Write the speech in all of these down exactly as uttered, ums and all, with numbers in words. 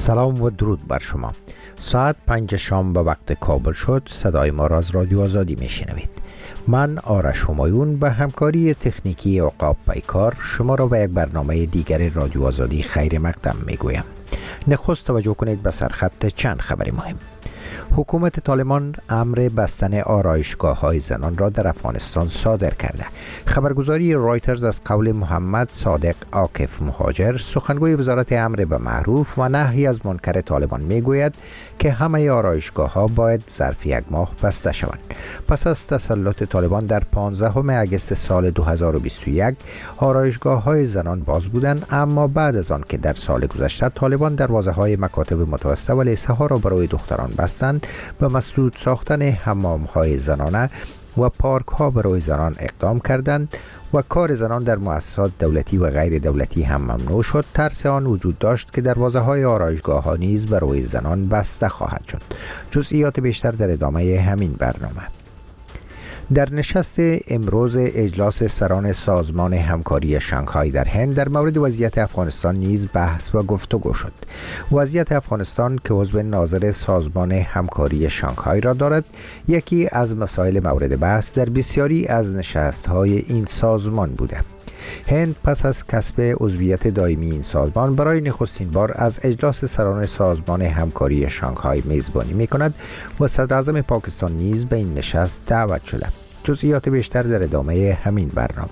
سلام و درود بر شما. ساعت پنج شام به وقت کابل شد. صدای ما را از رادیو آزادی میشنوید. من آرش همایون به همکاری تکنیکی عقاب پیکار شما را به یک برنامه دیگر رادیو آزادی خیر مقدم میگویم. نخست توجه کنید به سرخط چند خبر مهم. حکومت طالبان امر بستن آرایشگاه‌های زنان را در افغانستان صادر کرده. خبرگزاری رایترز از قول محمد صادق عاکف مهاجر، سخنگوی وزارت امر به معروف و نهی از منکر طالبان میگوید که همه آرایشگاه‌ها باید ظرف یک ماه بسته شوند. پس از تسلط طالبان در پانزدهم اگست سال دو هزار و بیست و یک آرایشگاه‌های زنان باز بودند، اما بعد از آن که در سال گذشته طالبان دروازه‌های مکاتب متوسطه و لیسه‌ها را برای دختران بستند، به مسدود ساختن حمام‌های زنانه و پارک‌ها برای زنان اقدام کردند و کار زنان در مؤسسات دولتی و غیر دولتی هم ممنوع شد. ترس آن وجود داشت که دروازه‌های آرایشگاه‌ها نیز برای زنان بسته خواهد شد. جزئیات بیشتر در ادامه همین برنامه. در نشست امروز اجلاس سران سازمان همکاری شانگهای در هند در مورد وضعیت افغانستان نیز بحث و گفتگو شد. وضعیت افغانستان که عضو ناظر سازمان همکاری شانگهای را دارد، یکی از مسائل مورد بحث در بسیاری از نشست‌های این سازمان بوده. هند پس از کسب عضویت دائمی این سازمان برای نخستین بار از اجلاس سران سازمان همکاری شانگهای میزبانی می‌کند و صدر اعظم پاکستان نیز به این نشست دعوت شده. جزئیات بیشتر در ادامه همین برنامه.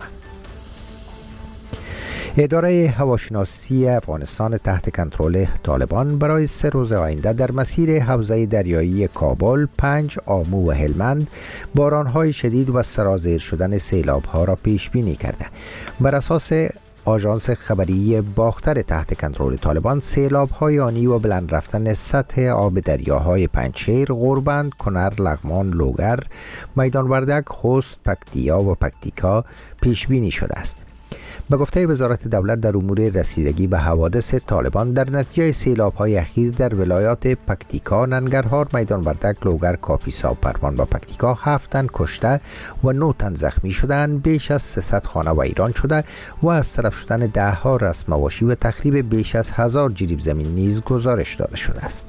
اداره هواشناسی افغانستان تحت کنترل طالبان برای سه روز آینده در مسیر حوزه دریایی کابل، پنج، آمو و هلمند باران‌های شدید و سرازیر شدن سیلاب‌ها را پیش بینی کرده. بر اساس آژانس خبری باختر تحت کنترل طالبان، سیلاب‌های آنی و بلند رفتن سطح آب دریاهای پنجشیر، غوربند، کنر، لغمان، لوگر، میدان وردک، خوست، پکتیا و پکتیکا پیش بینی شده است. به گفته وزارت دولت در امور رسیدگی به حوادث طالبان، در نتیجه سیلاب‌های اخیر در ولایات پکتیکا، ننگرهار، میدان وردک، لوگر، کاپیسا و پروان و پکتیکا هفت تن کشته و نه تن زخمی شدند، بیش از سیصد خانه ویران شده و از طرف شدن ده ها رسم مواشی و تخریب بیش از هزار جریب زمین نیز گزارش داده شده است.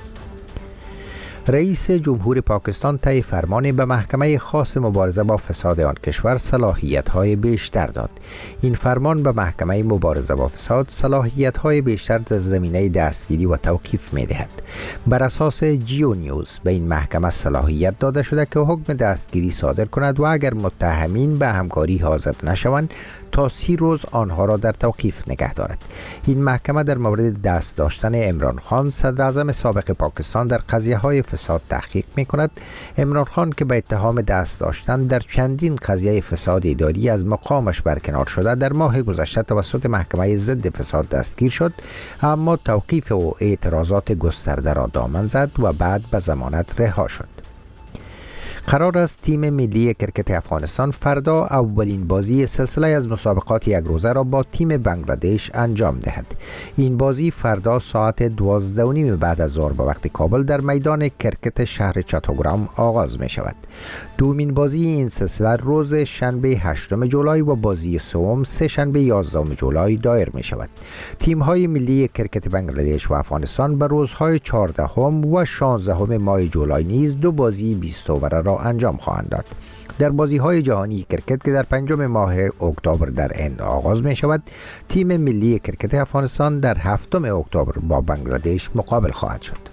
رئیس جمهور پاکستان طی فرمان به محکمه خاص مبارزه با فساد آن کشور صلاحیت‌های بیشتر داد. این فرمان به محکمه مبارزه با فساد صلاحیت‌های بیشتر در زمینه دستگیری و توقیف می‌دهد. بر اساس جیو نیوز به این محکمه صلاحیت داده شده که حکم دستگیری صادر کند و اگر متهمین به همکاری حاضر نشوند تا سی روز آنها را در توقیف نگه دارد. این محکمه در مورد دست داشتن عمران خان، صدر اعظم سابق پاکستان، در قضیه‌های فساد تحقیق می‌کند. عمران خان که به اتهام دست داشتن در چندین قضیه فساد اداری از مقامش برکنار شده، در ماه گذشته توسط محکمه ضد فساد دستگیر شد، اما توقیف و اعتراضات گسترده را دامن زد و بعد به ضمانت رها شد. قرار است تیم ملی کرکت افغانستان فردا اولین بازی سلسله از مسابقات یک روزه را با تیم بنگلادش انجام دهد. این بازی فردا ساعت دوازده و نیم بعد از ظهر به وقت کابل در میدان کرکت شهر چاتوگرام آغاز می شود. دومین بازی این سلسله روز شنبه هشتم جولای و بازی سوم سه شنبه یازدهم جولای دایر می شود. تیم های ملی کرکت بنگلادش و افغانستان به روزهای چهاردهم و شانزدهم ماه جولای نیز دو بازی بیست اووره را انجام خواهند داد. در بازی‌های جهانی کرکت که در پنجم ماه اکتبر در هند آغاز می شود، تیم ملی کرکت افغانستان در هفتم اکتبر با بنگلادش مقابل خواهد شد.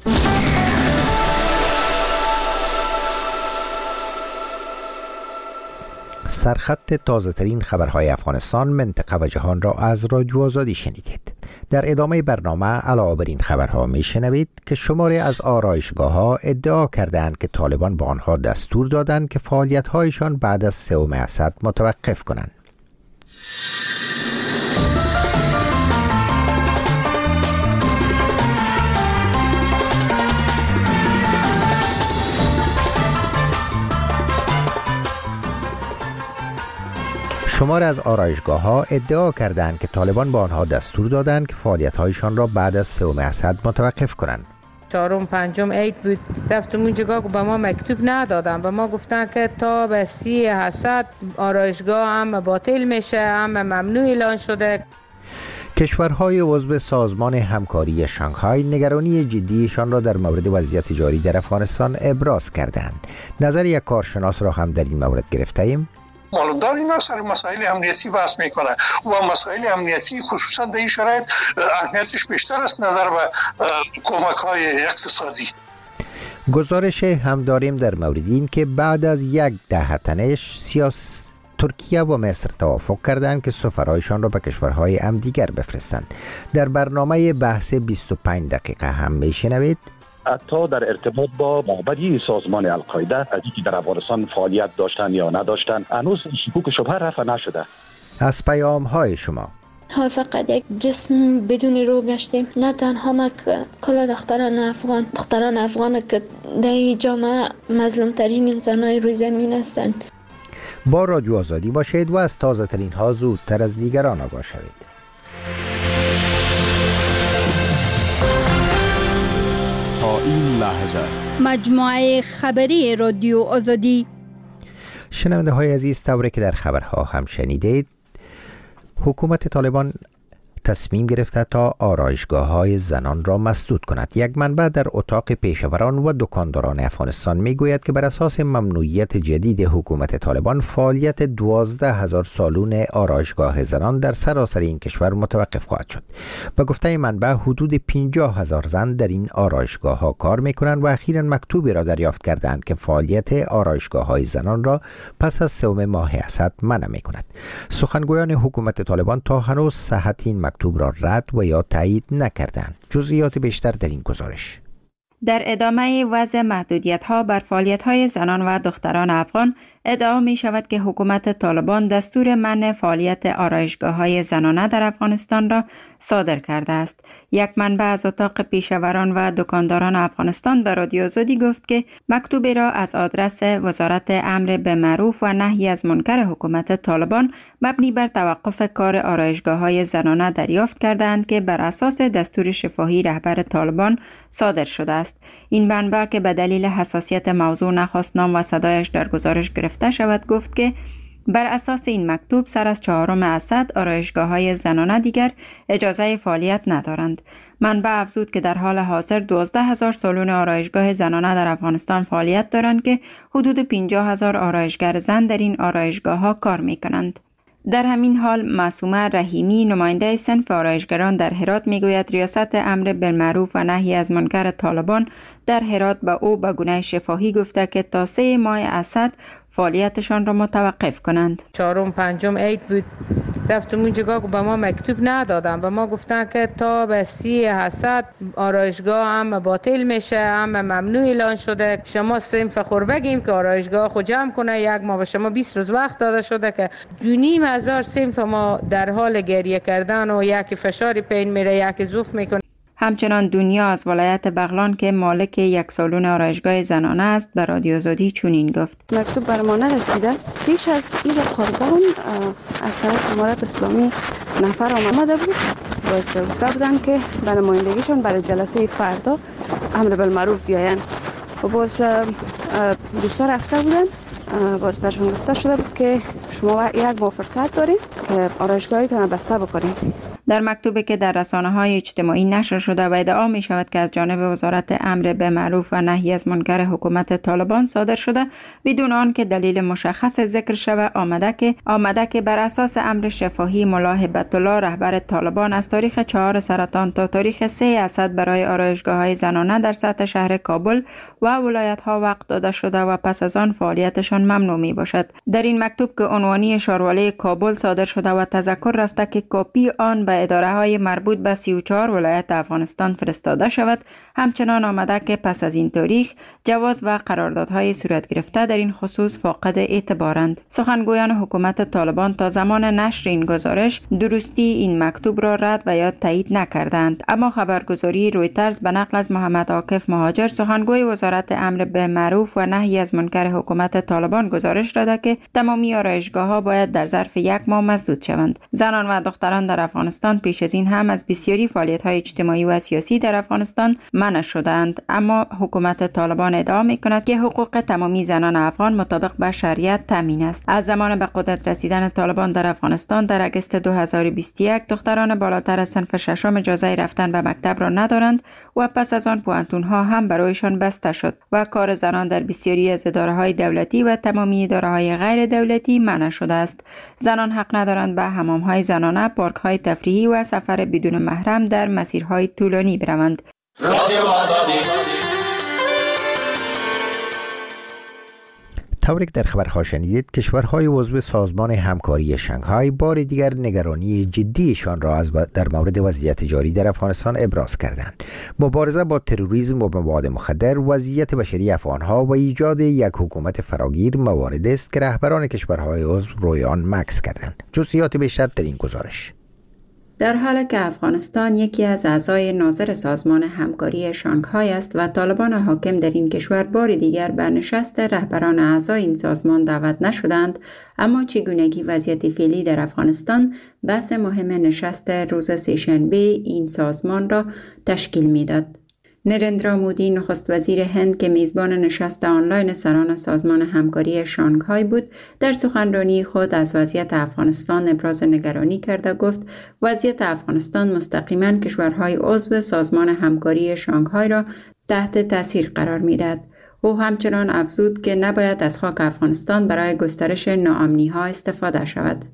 سرخط تازه ترین خبرهای افغانستان، منطقه و جهان را از رادیو آزادی شنیدید. در ادامه برنامه علاوه بر این خبرها می شنوید که شماری از آرایشگاه ها ادعا کردند که طالبان به آنها دستور دادند که فعالیت هایشان بعد از سوم اسد متوقف کنند. شمار از آرایشگاه‌ها ادعا کردند که طالبان به آنها دستور دادند که فعالیت‌هایشان را بعد از سوم اسد متوقف کنند. چهارم پنجم عید بود، رفتم اونجا که به ما مکتوب ندادن، به ما گفتن که تا به سی اسد آرایشگاه هم باطل میشه، هم ممنوع اعلان شده. کشورهای عضو سازمان همکاری شانگهای نگرانی جدیشان را در مورد وضعیت جاری در افغانستان ابراز کردند. نظر یک کارشناس را هم در این مورد گرفته ایم. مالدار اینا سر مسائل امنیتی بحث میکنه و مسائل امنیتی خصوصا در این شرایط اهمیتش بیشتر است نظر به کمک های اقتصادی. گزارش هم داریم در مورد این که بعد از یک دهه تنش سیاس ترکیه و مصر توافق کردند که سفرهایشان را به کشورهای هم دیگر بفرستند. در برنامه بحث بیست و پنج دقیقه هم میشنوید. حتی در ارتباط با معبری سازمان القاعده از اینکه در افغانستان فعالیت داشتن یا نداشتن هنوز شکوک شبهه رفع نشده. از پیام های شما: حال فقط یک جسم بدون روح گشتیم. نه تنها ما کل دختران افغان دختران افغان که در جامعه مظلوم ترین انسان های روی زمین هستند. با رادیو آزادی باشید و از تازه ترین ها زودتر از دیگران آگاه شوید. تا این لحظه مجموعه خبری رادیو آزادی. شنونده های عزیز، طوری که در خبرها هم شنیدید، حکومت طالبان تصمیم گرفته تا آرایشگاه‌های زنان را مسدود کند. یک منبع در اتاق پیشوران و دکانداران افغانستان میگوید که بر اساس ممنوعیت جدید حکومت طالبان فعالیت دوازده هزار سالون آرایشگاه زنان در سراسر این کشور متوقف خواهد شد. به گفته منبع حدود پنجاه هزار زن در این آرایشگاه‌ها کار می‌کنند و اخیراً مکتوبی را دریافت کردند که فعالیت آرایشگاه‌های زنان را پس از سوم ماه اسد منع می‌کند. سخنگویان حکومت طالبان تا هنوز صحت این مکتوب را رد و یا تایید نکردند. جزئیات بیشتر در این گزارش. در ادامه وضع محدودیت‌ها بر فعالیت‌های زنان و دختران افغان ادعا می شود که حکومت طالبان دستور منع فعالیت آرایشگاه‌های زنانه در افغانستان را صادر کرده است. یک منبع از اتاق پیشوران و دکانداران افغانستان به رادیو آزادی گفت که مکتوبی را از آدرس وزارت امر به معروف و نهی از منکر حکومت طالبان مبنی بر توقف کار آرایشگاه‌های زنانه دریافت کردند که بر اساس دستور شفاهی رهبر طالبان صادر شده است. این منبع که به دلیل حساسیت موضوع نخواست نام و صدایش در گزارش گرفته شود گفت که بر اساس این مکتوب سر از چهارم اسد آرایشگاه‌های زنانه دیگر اجازه فعالیت ندارند. منبع افزود که در حال حاضر دوازده هزار سالن آرایشگاه زنانه در افغانستان فعالیت دارند که حدود پنجاه هزار آرایشگر زن در این آرایشگاه‌ها کار می‌کنند. در همین حال معصومه رحیمی نماینده صنف آرایشگران در هرات میگوید ریاست امر بالمعروف و نهی از منکر طالبان در هرات به او به گونه شفاهی گفته که تا سه ماه اسد فعالیتشان را متوقف کنند. چهارم پنجم عید بود، رفتم اونجا که به ما مکتوب ندادن، به ما گفتن که تا به سی اسد آرایشگاه هم باطل میشه، هم ممنوع اعلان شده. شما صنف خور بگیم که آرایشگاه خود جمع کنه، یک ما به شما بیست روز وقت داده شده که دو نیم هزار صنف ما در حال گریه کردن و یکی فشاری پین میره، یکی زوف میکنه. همچنان دنیا از ولایت بغلان که مالک یک سالن آرایشگاه زنانه است به رادیو آزادی چنین گفت: مکتوب بر ما نرسیده. پیش از این کارگران از طرف امارت اسلامی نفر آمده بود، باز گفته بودن که به نمایندگیشون برای جلسه فردا امر بالمعروف بیاین و باز دوستا رفته بودن. باز برشون گفته شده بود که شما یک ماه فرصت دارین که آرایشگاهتون بسته بکنین. در مکتوبی که در رسانه‌های اجتماعی نشر شده و ادعا می شود که از جانب وزارت امر به معروف و نهی از منکر حکومت طالبان صادر شده بدون آن که دلیل مشخص ذکر شود، آمده که آمده که بر اساس امر شفاهی ملا هبت الله رهبر طالبان از تاریخ چهار سرطان تا تاریخ سه اسد برای آرایشگاه‌های زنانه در سطح شهر کابل و ولایت‌ها وقت داده شده و پس از آن فعالیتشان ممنوع می باشد. در این مکتوب که عنوانی شاروالی کابل صادر شده و تذکر رفته که کپی آن به اداره های مربوط به سی و چهار ولایت افغانستان فرستاده شود، همچنان آمده که پس از این تاریخ جواز و قراردادهای صورت گرفته در این خصوص فاقد اعتبارند. سخنگویان حکومت طالبان تا زمان نشر این گزارش درستی این مکتوب را رد و یا تایید نکردند، اما خبرگزاری رویترز به نقل از محمد عاکف مهاجر سخنگوی وزارت امر به معروف و نهی از منکر حکومت طالبان گزارش داده که تمامی آرایشگاه‌ها باید در ظرف یک ماه مسدود شوند. زنان و دختران در افغانستان افغانستان پیش از این هم از بسیاری فعالیت‌های اجتماعی و سیاسی در افغانستان منع شدند، اما حکومت طالبان ادعا می‌کند که حقوق تمامی زنان افغان مطابق با شریعت تامین است. از زمان به قدرت رسیدن طالبان در افغانستان در اگست دو هزار و بیست و یک دختران بالاتر از صنف ششم اجازه رفتن به مکتب را ندارند و پس از آن پوهنتون‌ها هم برایشان بسته شد و کار زنان در بسیاری از اداره‌های دولتی و تمامی اداره‌های غیر دولتی منع شده است. زنان حق ندارند به حمام‌های زنانه، پارک‌های تفریحی و سفر بدون محرم در مسیرهای طولانی بروند. طوری که در خبرها شنیدید، کشورهای عضو سازمان همکاری شانگهای بار دیگر نگرانی جدیشان را از در مورد وضعیت جاری در افغانستان ابراز کردند. مبارزه با تروریسم و مواد مخدر، وضعیت بشری افغانها و ایجاد یک حکومت فراگیر مواردی است که رهبران کشورهای عضو روی آن مکث کردند. جزئیات بیشتر در این گزارش. در حالی که افغانستان یکی از اعضای ناظر سازمان همکاری شانگهای است و طالبان حاکم در این کشور بار دیگر به نشست رهبران اعضای این سازمان دعوت نشدند، اما چگونگی وضعیت فعلی در افغانستان بحث مهم نشست روز سه‌شنبه این سازمان را تشکیل می‌داد. نریندرا مودی نخست وزیر هند که میزبان نشست آنلاین سران سازمان همکاری شانگهای بود، در سخنرانی خود از وضعیت افغانستان ابراز نگرانی کرده گفت وضعیت افغانستان مستقیما کشورهای عضو سازمان همکاری شانگهای را تحت تاثیر قرار میدهد. او همچنان افزود که نباید از خاک افغانستان برای گسترش ناامنی‌ها استفاده شود.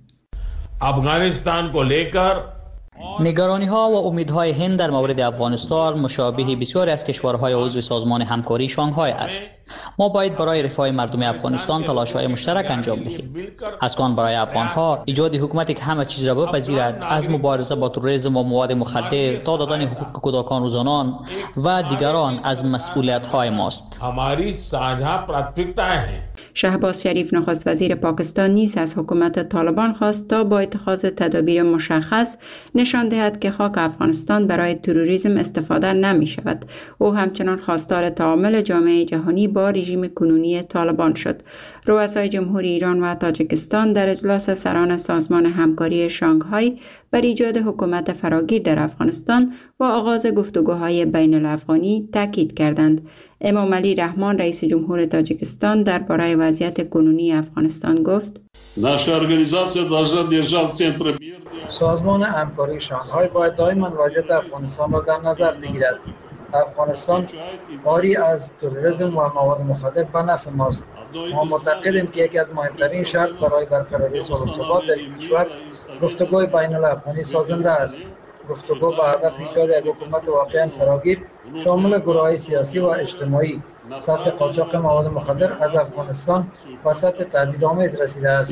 افغانستان کو لیکر نگرانی ها و امیدهای هند در مورد افغانستان مشابه بسیاری از کشورهای عضو سازمان همکاری شانگهای است. ما باید برای رفاه مردم افغانستان تلاش‌های مشترک انجام دهیم. از آن برای افغانها ایجاد حکومتی که همه چیز را بپذیرد، از مبارزه با تروریسم و مواد مخدر تا دادن حقوق کودکان و زنان و دیگران از مسئولیت‌های ماست. हमारी साझा प्राथमिकताएं हैं. شهباز شریف نخست وزیر پاکستان نیز از حکومت طالبان خواست تا با اتخاذ تدابیر مشخص نشان دهد که خاک افغانستان برای تروریسم استفاده نمی شود. او همچنان خواستار تعامل جامعه جهانی با رژیم کنونی طالبان شد. رؤسای جمهوری ایران و تاجیکستان در اجلاس سران سازمان همکاری شانگهای بر ایجاد حکومت فراگیر در افغانستان و آغاز گفتگوهای بین الافغانی تاکید کردند. امام علی رحمان رئیس جمهور تاجیکستان درباره وضعیت کنونی افغانستان گفت: سازمان همکاری شانگهای باید دائما وضعیت افغانستان را در نظر بگیرد. افغانستان عاری از تروریسم و مواد مخدر به نفع ماست. ما معتقدیم که یکی از مهمترین شرط برای برقراری صلح و ثبات در این کشور گفتگوی بین الافغانی سازنده است. گفتگو با هدف ایجاد یک حکومت واقعا فراگیر شامل گروه‌های سیاسی و اجتماعی. سطح قاچاق مواد مخدر از افغانستان و سطح تهدیدآمیز رسیده است.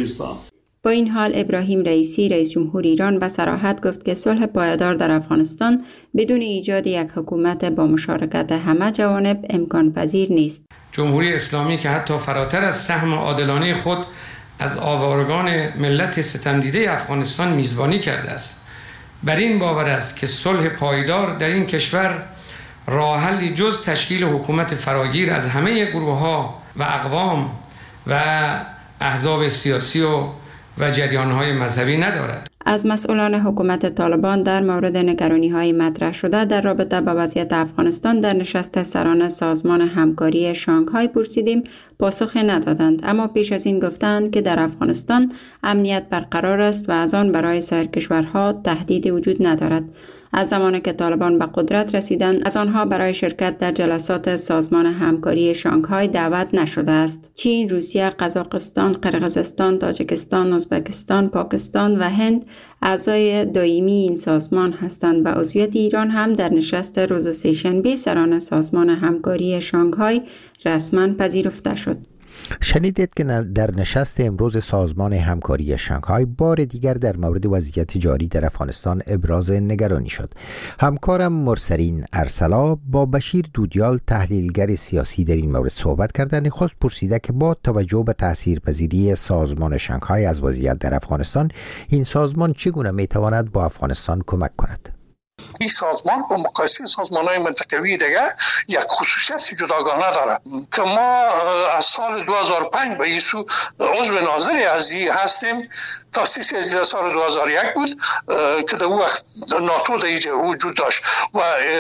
با این حال ابراهیم رئیسی رئیس جمهور ایران به صراحت گفت که صلح پایدار در افغانستان بدون ایجاد یک حکومت با مشارکت همه جوانب امکان پذیر نیست. جمهوری اسلامی که حتی فراتر از سهم عادلانه خود از آوارگان ملت ستمدیده افغانستان میزبانی کرده است، بر این باور است که صلح پایدار در این کشور راه حلی جز تشکیل حکومت فراگیر از همه گروه‌ها و اقوام و احزاب سیاسی و و جریان‌های مذهبی ندارد. از مسئولان حکومت طالبان در مورد نگرانی‌های مطرح شده در رابطه با وضعیت افغانستان در نشست سران سازمان همکاری شانگهای پرسیدیم، پاسخ ندادند، اما پیش از این گفتند که در افغانستان امنیت برقرار است و از آن برای سایر کشورها تهدیدی وجود ندارد. از زمانی که طالبان به قدرت رسیدند، از آنها برای شرکت در جلسات سازمان همکاری شانگهای دعوت نشده است. چین، روسیه، قزاقستان، قرقیزستان، تاجیکستان، ازبکستان، پاکستان و هند اعضای دائمی این سازمان هستند و عضویت ایران هم در نشست روز سه‌شنبه سران سازمان همکاری شانگهای رسما پذیرفته شد. شنیدید که در نشست امروز سازمان همکاری شانگهای بار دیگر در مورد وضعیت جاری در افغانستان ابراز نگرانی شد. همکارم مرسلین ارسلا با بشیر دودیال تحلیلگر سیاسی در این مورد صحبت کردند. خواست پرسیده که با توجه به تاثیرپذیری سازمان شانگهای از وضعیت در افغانستان، این سازمان چگونه میتواند با افغانستان کمک کند؟ این سازمان با مقایسه سازمان‌های منطقوی دیگه یک خصوصیت جداگانه داره که ما از سال دو هزار و پنج به این سو عضو ناظری از این هستیم. تاسیس از این سال دو هزار و یک بود که در اون وقت ناتو در اینجا وجود داشت و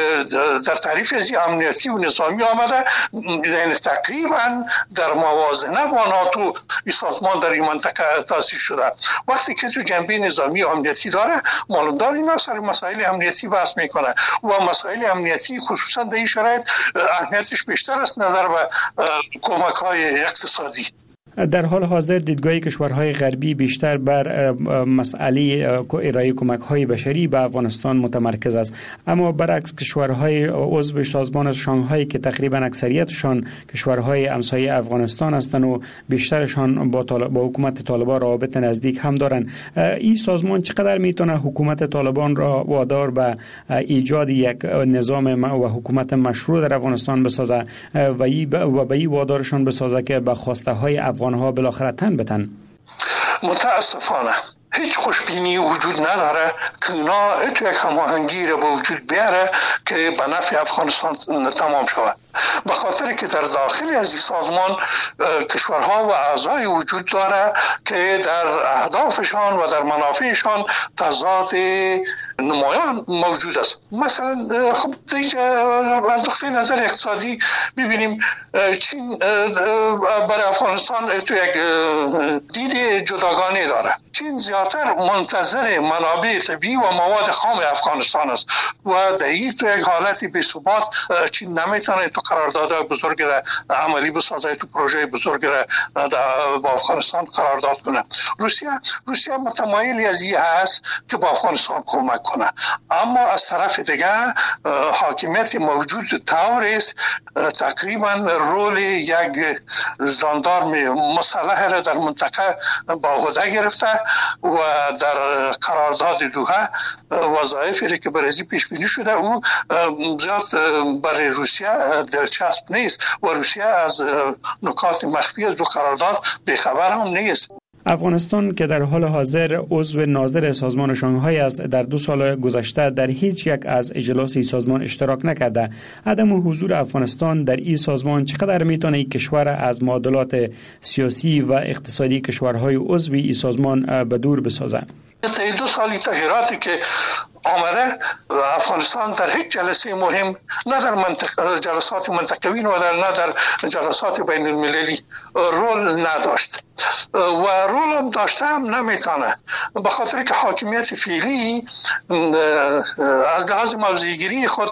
در تعریف از این امنیتی و نظامی آمده، یعنی تقریبا در موازنه با ناتو این سازمان در این منطقه تاسیس شده. وقتی که تو جنبه نظامی و امنیتی داره، معلوم داره اینا سر مسائل امنیتی بحث میکنه و مسائل امنیتی خصوصا در این شرایط اهمیتش بیشتر است نظر به کمک های اقتصادی. در حال حاضر دیدگاه کشورهای غربی بیشتر بر مسئله ارائه کمک‌های بشری به افغانستان متمرکز است، اما برعکس کشورهای عضو سازمان شانگهای که تقریبا اکثریتشان کشورهای همسایه افغانستان هستند و بیشترشان با, طالب... با حکومت طالبان روابط نزدیک هم دارند، این سازمان چقدر میتونه حکومت طالبان را وادار به ایجاد یک نظام و حکومت مشروع در افغانستان بسازه و ای ب... و به این وادارشان بسازه که به خواسته های افغانها بالاخره تن بتن؟ متاسفانه هیچ خوشبینی وجود نداره که اینا تو یک هماهنگی را به وجود بیاره که به نفع افغانستان تمام شود. به خاطر که در داخل از این سازمان کشورها و اعضای وجود داره که در اهدافشان و در منافعشان تضاد نمایان موجود است. مثلا خب از نقطه نظر اقتصادی ببینیم چین برای افغانستان تو یک دید جداگانه داره. چین زیادتر منتظر منابع طبیعی و مواد خام افغانستان است و در این تو یک حالت بی‌ثبات چین نمیتونه تو قرارداد بزرگ را عملی بسازه، تو پروژه بزرگ را با افغانستان قرارداد کنه. روسیه روسیه متمایلی از این هست که با افغانستان کمک کنه، اما از طرف دیگه حاکمیت موجود طور است تقریبا رول یک ژاندارم مسلح را در منطقه با عهده گرفته و در قرارداد دوحه وظایفی که برای پیش بینی شده او زیاد برای روسیه دلچسب نیست و روسیه از نکات مخفی از دو قرارداد بیخبر هم نیست. افغانستان که در حال حاضر عضو ناظر سازمان شانگهای است، در دو سال گذشته در هیچ یک از اجلاس این سازمان اشتراک نکرده. عدم حضور افغانستان در این سازمان چقدر میتونه این کشور از معادلات سیاسی و اقتصادی کشورهای عضو این سازمان به دور بسازه؟ طی دو سالی تغییراتی که آمده افغانستان در هیچ جلسه مهم، نه در منطقه جلسات منطقوی و در نه در جلسات بین المللی رول نداشت و رول هم داشته هم نمیتونه، به خاطر که حاکمیت فعلی از لحاظ موضع‌گیری خود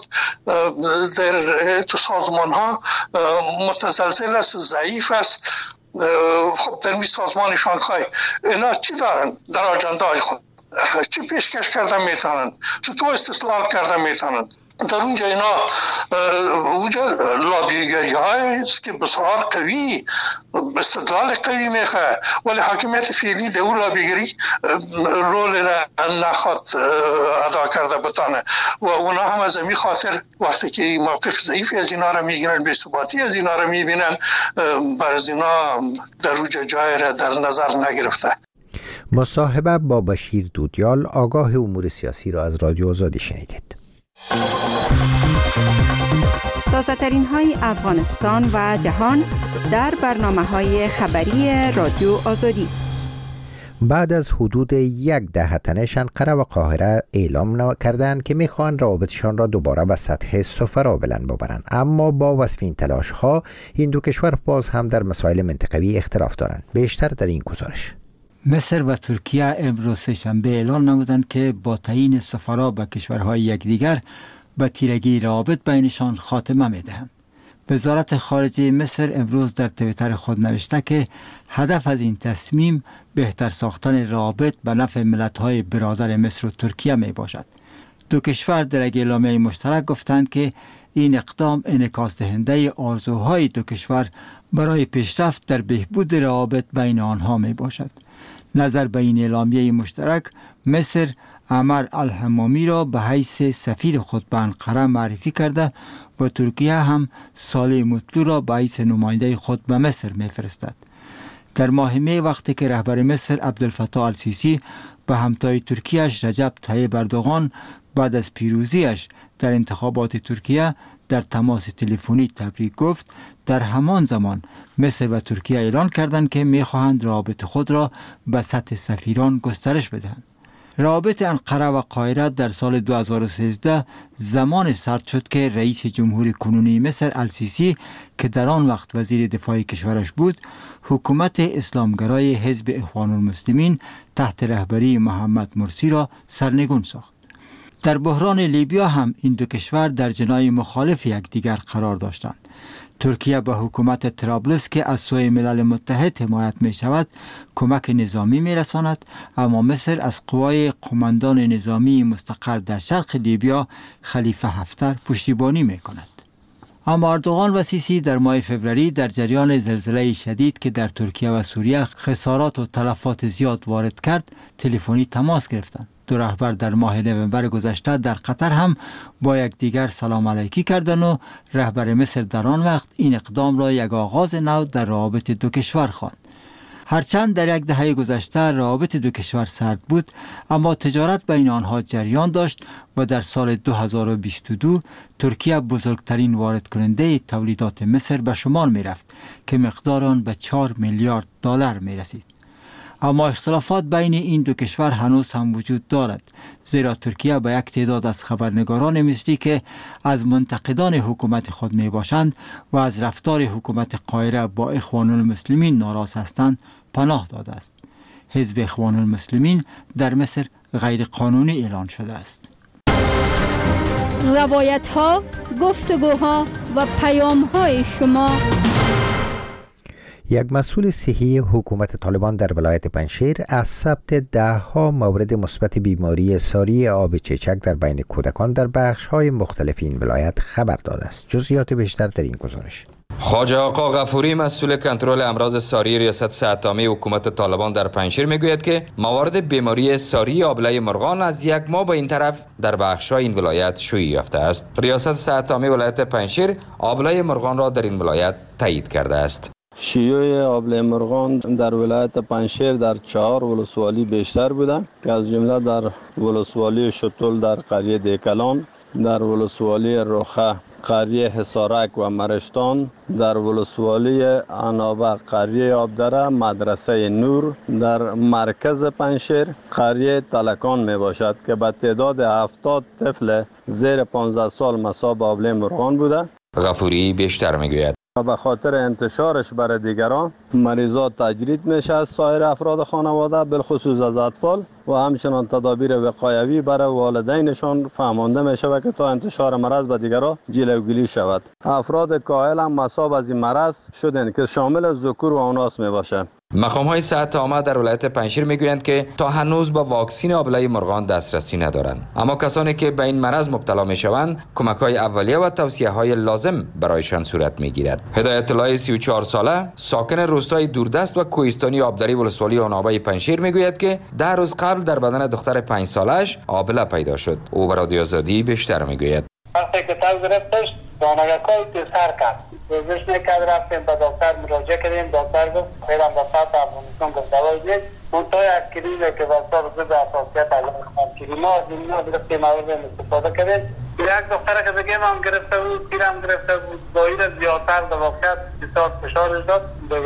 در تو سازمان ها متزلزل است، ضعیف است. خب در می سازمان شانگهای اینا چی دارن در آجندای خود؟ چی پیشکش کردن میتونن؟ چطور استثلال کردن میتونن؟ در اونجا اینا اونجا لابیگری هایی است که بسیار قوی استدلال قوی میخواه، ولی حاکمیت فعلی در اون لابیگری رول را نخواد ادا کرده بتانه و اونا هم از این خاطر وقتی که موقف ضعیفی از اینا را میگیرن، بی‌ثباتی از اینا را میبینن، بر از اینا در اونجا جای را در نظر نگرفته. مصاحبه با بشیر دودیال، آگاه امور سیاسی را از رادیو آزادی شنیدید. تازه ترین های افغانستان و جهان در برنامه های خبری رادیو آزادی. بعد از حدود یک دهه شنقره و قاهره اعلام کردند که میخوان روابطشان را دوباره به سطح سفرا بلند ببرند، اما با وصف این تلاش ها این دو کشور باز هم در مسائل منطقوی اختلاف دارند. بیشتر در این گزارش. مصر و ترکیه امروز سه‌شنبه اعلان نمودند که با تعیین سفرا به کشورهای یکدیگر به تیرگی روابط بینشان خاتمه می‌دهند. وزارت خارجه مصر امروز در توییتر خود نوشته که هدف از این تصمیم بهتر ساختن روابط به نفع ملت‌های برادر مصر و ترکیه می باشد. دو کشور در یک اعلامیه مشترک گفتند که این اقدام انعکاس دهنده آرزوهای دو کشور برای پیشرفت در بهبود روابط بین آنها می باشد. نظر به این اعلامیه مشترک، مصر عمر الحمامی را به حیث سفیر خود به انقره معرفی کرده و ترکیه هم صالح مطلوع را به حیث نماینده خود به مصر می‌فرستد. در ماه می وقتی که رهبر مصر عبدالفتاح السیسی به همتای ترکیه‌اش رجب طیب اردوغان بعد از پیروزیش در انتخابات ترکیه در تماس تلفنی تبریک گفت. در همان زمان مصر و ترکیه اعلان کردند که می‌خواهند روابط خود را به سطح سفیران گسترش بدهند. روابط انقره و قاهره در سال دو هزار و سیزده زمان سرد شد که رئیس جمهور کنونی مصر السیسی که در آن وقت وزیر دفاع کشورش بود، حکومت اسلامگرای حزب اخوان المسلمین تحت رهبری محمد مرسی را سرنگون ساخت. در بحران لیبیا هم این دو کشور در جناح مخالف یکدیگر قرار داشتند. ترکیه به حکومت طرابلس که از سوی ملل متحد حمایت می شود کمک نظامی می رساند، اما مصر از قوای قماندان نظامی مستقر در شرق لیبیا خلیفه حفتر پشتیبانی می کند. اما اردوغان و سیسی در ماه فوریه در جریان زلزله شدید که در ترکیه و سوریه خسارات و تلفات زیاد وارد کرد تلفنی تماس گرفتند. دو رهبر در ماه نوامبر گذشته در قطر هم با یکدیگر سلام علیکی کردند و رهبر مصر در آن وقت این اقدام را یک آغاز نو در روابط دو کشور خواند. هرچند در یک دهه گذشته روابط دو کشور سرد بود، اما تجارت بین آنها جریان داشت و در سال دو هزار و بیست و دو ترکیه بزرگترین وارد کننده تولیدات مصر به شمار می رفت که مقدار آن به چهار میلیارد دلار می رسید. اما اختلافات بین این دو کشور هنوز هم وجود دارد، زیرا ترکیه به یک تعداد از خبرنگاران مصری که از منتقدان حکومت خود می باشند و از رفتار حکومت قاهره با اخوان المسلمین ناراض هستند پناه داده است. حزب اخوان المسلمین در مصر غیر قانونی اعلان شده است. روایت ها، گفتگوها و پیام های شما. یک مسئول صحی حکومت طالبان در ولایت پنجشیر از ثبت ده ها مورد مثبت بیماری ساری آب چیچک در بین کودکان در بخش های مختلف این ولایت خبر داده است. جزئیات بیشتر در این گزارش. خواجه آقا غفوری مسئول کنترل امراض ساری ریاست صحت عامه حکومت طالبان در پنجشیر میگوید که موارد بیماری ساری آبله مرغان از یک ماه به این طرف در بخش‌های این ولایت شیوع یافته است. ریاست صحت عامه ولایت پنجشیر آبله مرغان را در این ولایت تایید کرده است. شیوع آبله مرغان در ولایت پنجشیر در چهار ولسوالی بیشتر بوده که از جمله در ولسوالی شتول در قریه دیکلان، در ولسوالی روخه قریه حصارک و مرشتان، در ولسوالی عنابه قریه آبدره مدرسه نور، در مرکز پنجشیر قریه تلکان می باشد که به تعداد هفتاد طفل زیر پانزده سال مصاب آبله مرغان بوده. غفوری بیشتر میگوید به خاطر انتشارش برای دیگران مریضات تجرید میشه از سایر افراد خانواده بالخصوص از اطفال و همچنان تدابیر وقایوی برای والدینشان فهمانده میشه و که تا انتشار مرض به دیگران جلوگیری شود. افراد کاهل هم مصاب از این مرض شدن که شامل ذکور و اناث میباشه. مقام‌های صحت عامه در ولایت پنجشیر میگویند که تا هنوز با واکسن آبله مرغان دسترسی ندارند، اما کسانی که به این مرض مبتلا میشوند کمک‌های اولیه و توصیه‌های لازم برایشان صورت میگیرد. هدایت الله سی و چهار ساله ساکن روستای دوردست و کوهستانی آبدری ولسوالی عنابه پنجشیر میگوید که ده روز قبل در بدن دختر پنج سالش آبله پیدا شد. او به رادیو آزادی بیشتر میگوید. وقتی که تاز گرفتش دانگاکای تو سر کرد روزش نکرد، رفتیم به دکتر مراجعه کردیم. دکتر گفت خیرم به سطح افغانستان گفت دوای نیست منطقه از کلیمه که دکتر ضد حساسیت علم خان کلیما از اینا گرفتیم مورد استفاده کردیم. یک دختره که بگیم هم گرفته بود، پیرم گرفته بود، دایر زیادتر در واقعیت بسیار فشارش داد،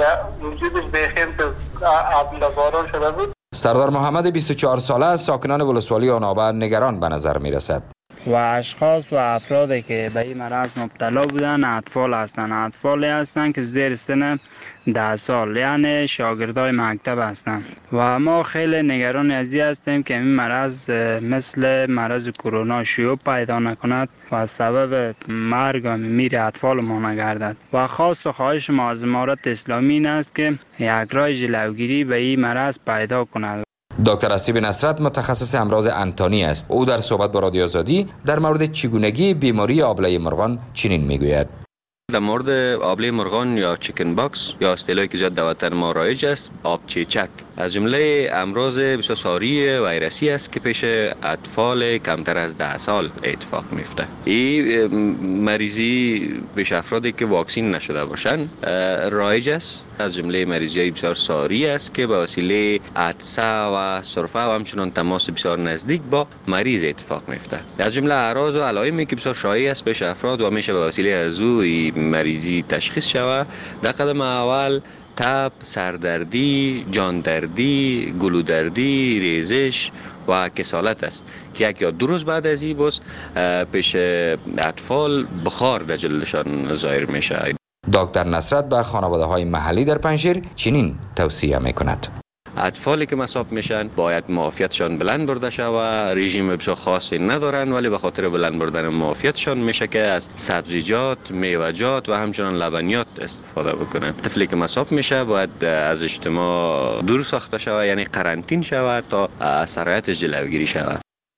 وجودش بیخیم تو عبدالله باران شده بود. سردار محمد بیست و چهار ساله از ساکنان ولسوالی عنابه نگران به نظر می رسد. و اشخاص و افرادی که به این مرض مبتلا بودن اطفال هستند، اطفالی هستند که زیر سن ده سال، یعنی شاگردای مکتب هستند و ما خیلی نگران از این هستیم که این مرض مثل مرض کرونا شیوع پیدا نکند و سبب مرگ و میر اطفال ما نگردد. و خاص و خواهش ما از امارت اسلامی این است که یک راه جلوگیری به این مرض پیدا کند. دکتر اسیب نصرت متخصص امراض انتانی است. او در صحبت با رادیو آزادی در مورد چگونگی بیماری آبله مرغان چنین میگوید. در مورد آبله مرغان یا چیکن باکس یا اصطلاحی که زیاد در وطن ما رایج است، آب چیچک، از جمله امراض بسیار ساری ویروسی است که پیش اطفال کمتر از ده سال اتفاق میفته. این مریضی پیش افرادی که واکسین نشده باشند رایج است، از جمله مریضی های بسیار ساری است که به وسیله عطسه و سرفه و همچنان تماس بسیار نزدیک با مریض اتفاق میفته. از جمله اعراض و علائمی که بسیار شایع است پیش افراد و میشه به وسیله از او مریضی تشخیص شود. در قدم اول تب، سردردی، جاندردی، گلودردی، ریزش و کسالت است که یک یا دو روز بعد از این بس پیش اطفال بخار در جلدشان ظاهر میشه. دکتر نصرت به خانواده های محلی در پنجشیر چنین توصیه میکند: اطفالی که مصاب میشن باید معافیتشان بلند برده شود. رژیم بسیار خاصی ندارن ولی به خاطر بلند بردن معافیتشان میشه که از سبزیجات، میوه‌جات و همچنان لبنیات استفاده بکنن. طفلی که مصاب میشه باید از اجتماع دور ساخته شود، یعنی قرنطین شود تا از سرایتش جلوگیری شود.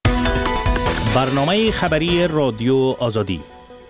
برنامه خبری رادیو آزادی.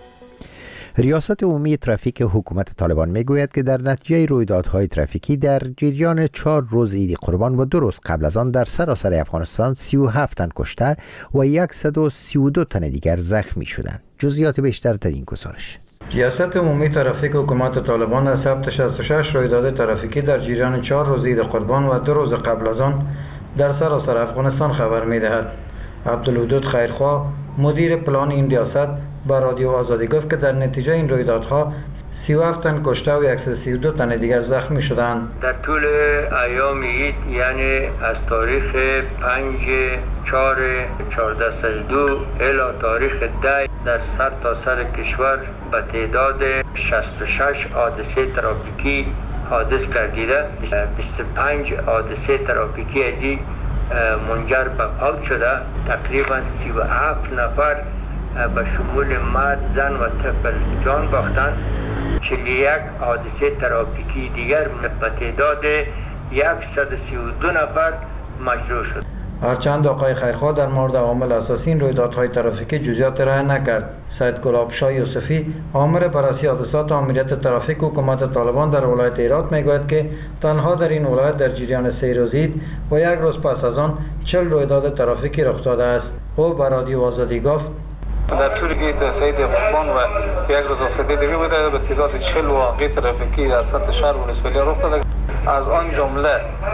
ریاست عمومی ترافیک حکومت طالبان میگوید که در نتیجه رویدادهای ترافیکی در جریان چهار روز عید قربان و دو روز قبل از آن در سراسر افغانستان سی و هفت تن کشته و صد و سی و دو تن دیگر زخمی شدند. جزئیات بیشتر در این گزارش. ریاست عمومی ترافیک حکومت طالبان از ثبت شصت و شش رویداد ترافیکی در جریان چهار روز عید قربان و دو روز قبل از آن در سراسر افغانستان خبر می‌دهد. عبدالودود خیرخواه مدیر پلان این ریاست با رادیو آزادی گفت که در نتیجه این رویدادها سی و هفت تن کشته و صد و سی و دو تن دیگر زخمی شدند. در طول ایام عید یعنی از تاریخ پنج چهار چهارده صد و دو الی تاریخ ده در سر تا سر کشور به تعداد شصت و شش حادثه ترافیکی حادث گردیده. بیست و پنج حادثه ترافیکی ادی منجر به فوت شده. تقریبا سی و هفت نفر به شمول مرد، زن و طفل جان باختند. چهل و یک حادثه ترافیکی دیگر به تعداد صد و سی و دو نفر مجروح شد. هرچند آقای خیرخواه در مورد عوامل اساسی این رویدادهای ترافیکی جزئیات ارائه نکرد. سید گلابشاه یوسفی آمر بررسی حادثات آمریت ترافیک حکومت طالبان در ولایت هرات میگوید که تنها در این ولایت در جریان سه روز عید و یک روز پس از آن چهل رویداد ترافیکی رخ داده است. او به رادیو آزادی گفت در طول عید سعید قربان و یک روز آزادی دیگه بوده به تعداد چهل واقعه ترافیکی در سطح شهر و نسبیلی رخ داده. از آن جمله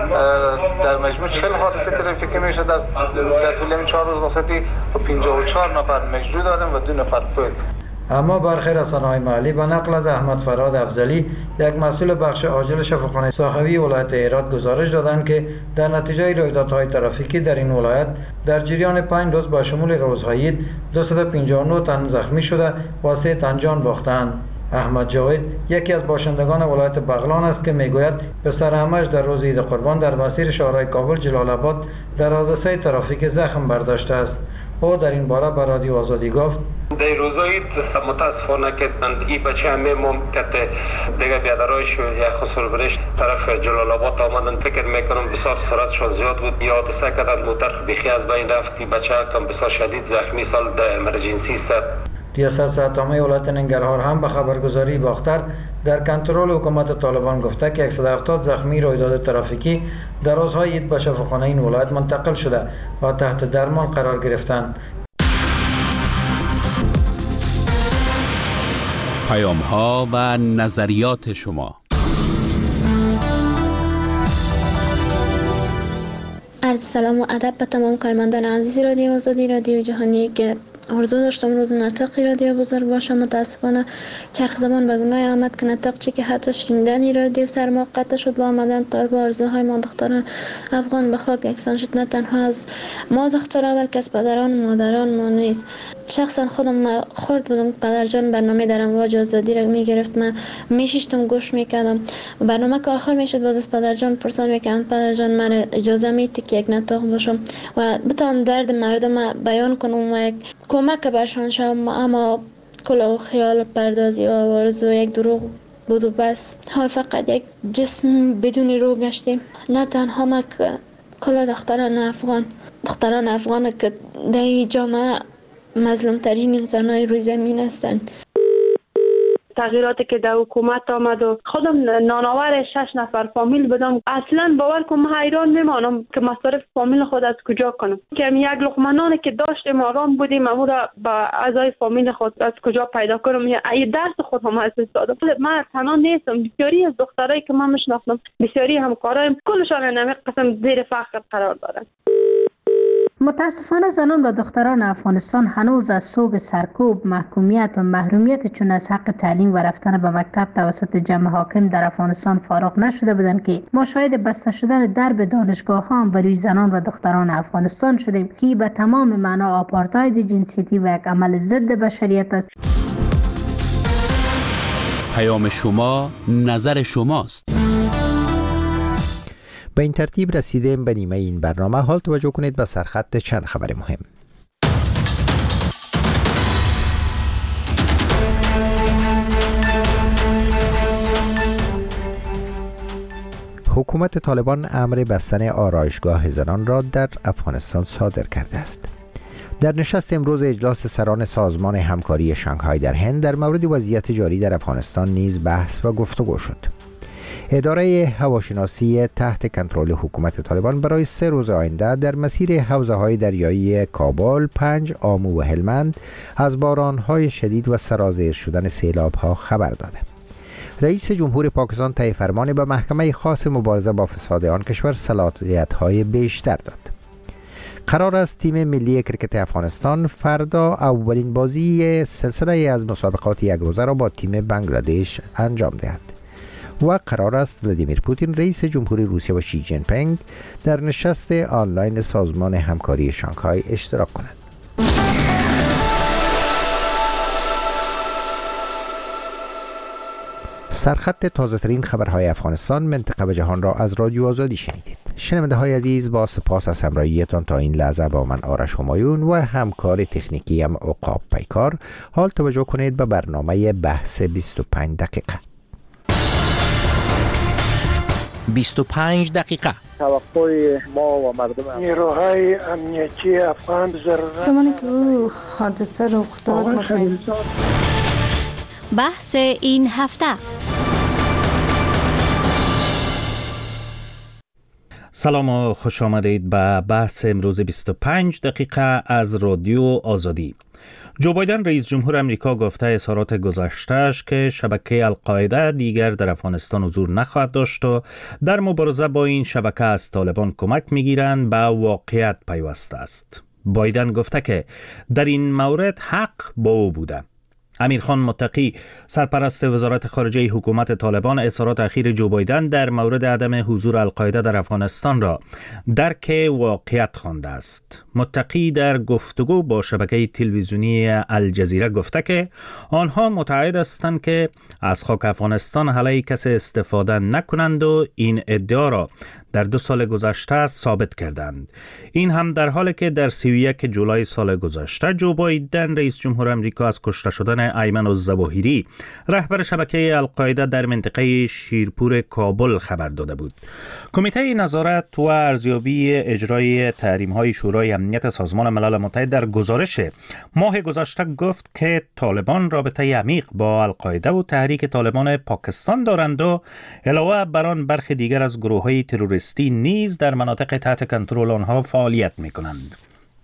در مجموع چهل حادثه ترافیکی میشه در طول این چهار روز آزادی و پنجاه و چهار نفر مجروح دادن و دو نفر فوت. اما برخی رسانه‌های محلی به نقل از احمد فراد افضلی یک مسئول بخش عاجل شفاخانه صاحبی ولایت هرات گزارش دادند که در نتیجه رویدادهای ترافیکی در این ولایت در جریان پنج روز با شمول روزهای عید دویست و پنجاه و نه تن زخمی شده و سه تن جان باختند. احمد جاوید یکی از باشندگان ولایت بغلان است که میگوید پسر عمش در روز عید قربان در مسیر شهرهای کابل جلال آباد در حادثه ترافیکی زخم برداشته است. او در این باره به رادیو آزادی گفت در روزای متاسفانه که این بچه همه ممکن دیگه بیادرایش یا خسر برش طرف جلال آباد آمدن. فکر میکنم بسیار سرعتشان زیاد بود. یا حادثه کردن موتر بیخی از بین رفت. این بچه کم بسیار شدید زخمی سال در امرجنسی است. ریاست صحت‌عامه ولایت ننگرهار هم به خبرگزاری باختر در کنترل حکومت طالبان گفته که صد و هفتاد زخمی رویداد ترافیکی در روزهای عید به شفاخانه این ولایت منتقل شده و تحت درمان قرار گرفتند. پیام ها و نظریات شما. عرض سلام و ادب به تمام کارمندان عزیز رادیو آزادی رادیو جهانی که آرزو داشتم روز نطقی رادیو بزرگ باشه. متاسفانه چرخ زمان به گناه آمد که نطق چی که حتی شنیدن رادیو سر ما قطع شد با آمدن طالب آرزوهای ما دختران افغان به خاک یکسان شد. نه تنها از ما دخترها بلکه از پدران و مادران ما نیست. شخصا خودم خورد بودم پدر جان برنامه در امواج آزادی را میگرفت. من میشیشتم گوش میکردم. برنامه که آخر میشد باز از پدر جان پرسان میکردم پدر جان من اجازه میدی که یک نطق باشم و بتونم درد مردم بیان کنم و یک کمک برشان شوم. اما کل خیال پردازی و آرزو یک دروغ بود و بس. حال فقط یک جسم بدون روح گشتیم. نه تنها ما کل دختران افغان دختران افغان که در جامعه مظلوم ترین انسان های روی زمین هستند. تغییراتی که در حکومت آمد و خودم نانآور شش نفر فامیل بدم، اصلا باور کنم حیران میمانم که مصارف فامیل خود از کجا کنم، که یک لقمه نانی که داشتیم آرام بودیم اما را با اعضای فامیل خود از کجا پیدا کنم. ای درس خود هم از دادم. من تنها نیستم، بسیاری از دخترایی که من میشناسم، بسیاری همکارایم، کلشان نمی قسم زیر فقر قرار دارن. متاسفانه زنان و دختران افغانستان هنوز از صوب سرکوب، محکومیت و محرومیت چون از حق تعلیم و رفتن به مکتب توسط جمع حاکم در افغانستان فارغ نشده بودند که ما شاهد بسته شدن درب دانشگاه ها بر روی زنان و دختران افغانستان شدیم که به تمام معنا آپارتاید جنسیتی و یک عمل ضد بشریت است. پیام شما، نظر شماست. به این ترتیب رسیدیم به نیمه این برنامه. حال توجه کنید به سرخط چند خبر مهم. حکومت طالبان امر بستن آرایشگاه زنان را در افغانستان صادر کرده است. در نشست امروز اجلاس سران سازمان همکاری شانگهای در هند در مورد وضعیت جاری در افغانستان نیز بحث و گفتگو شد. اداره هواشناسی تحت کنترل حکومت طالبان برای سه روز آینده در مسیر حوزه‌های دریایی کابل، پنج، آمو و هلمند از باران‌های شدید و سرازیر شدن سیلاب‌ها خبر داده. رئیس جمهور پاکستان طی فرمان به محکمه خاص مبارزه با فساد آن کشور صلاحیت‌های بیشتر داد. قرار است تیم ملی کرکت افغانستان فردا اولین بازی سلسله از مسابقات یک روزه را با تیم بنگلادش انجام دهد. و قرار است ولادیمیر پوتین رئیس جمهوری روسیه و شی جین پینگ در نشست آنلاین سازمان همکاری شانگهای اشتراک کنند. سرخط تازه ترین خبرهای افغانستان، منطقه و جهان را از رادیو آزادی شنیدید. شنونده های عزیز، با سپاس از همراهیتان تا این لحظه با من آرش همایون و همکار تکنیکی هم عقاب پیکار. حال توجه کنید به برنامه بحث بیست و پنج دقیقه. بیست و پنج دقیقه. توقع ما و مردم نیروهای امنیتی افغان ضرورت زمانی که او حادثه رخ داد مخیر. بحث این هفته. سلام و خوش آمدید به بحث امروز بیست و پنج دقیقه از رادیو آزادی. جو بایدن رئیس جمهور امریکا گفته اظهارات گذشته‌اش که شبکه القاعده دیگر در افغانستان حضور نخواهد داشت و در مبارزه با این شبکه از طالبان کمک می‌گیرند به واقعیت پیوسته است. بایدن گفته که در این مورد حق با او بوده. امیرخان متقی سرپرست وزارت خارجه حکومت طالبان اظهارات اخیر جو بایدن در مورد عدم حضور القاعده در افغانستان را درک واقعیت خوانده است. متقی در گفتگو با شبکه تلویزیونی الجزیره گفته که آنها متعهد هستند که از خاک افغانستان علیه کسی استفاده نکنند و این ادعا را در دو سال گذشته ثابت کردند. این هم در حالی که در سی و یک جولای سال گذشته جو بایدن رئیس جمهور امریکا از کشته شدن ایمن الظواهری رهبر شبکه القاعده در منطقه شیرپور کابل خبر داده بود. کمیته نظارت و ارزیابی اجرای تحریم‌های شورای امنیت سازمان ملل متحد در گزارش ماه گذشته گفت که طالبان رابطه عمیق با القاعده و تحریک طالبان پاکستان دارند و علاوه بر آن برخی دیگر از گروه‌های تروریستی نیز در مناطق تحت کنترل آنها فعالیت می‌کنند.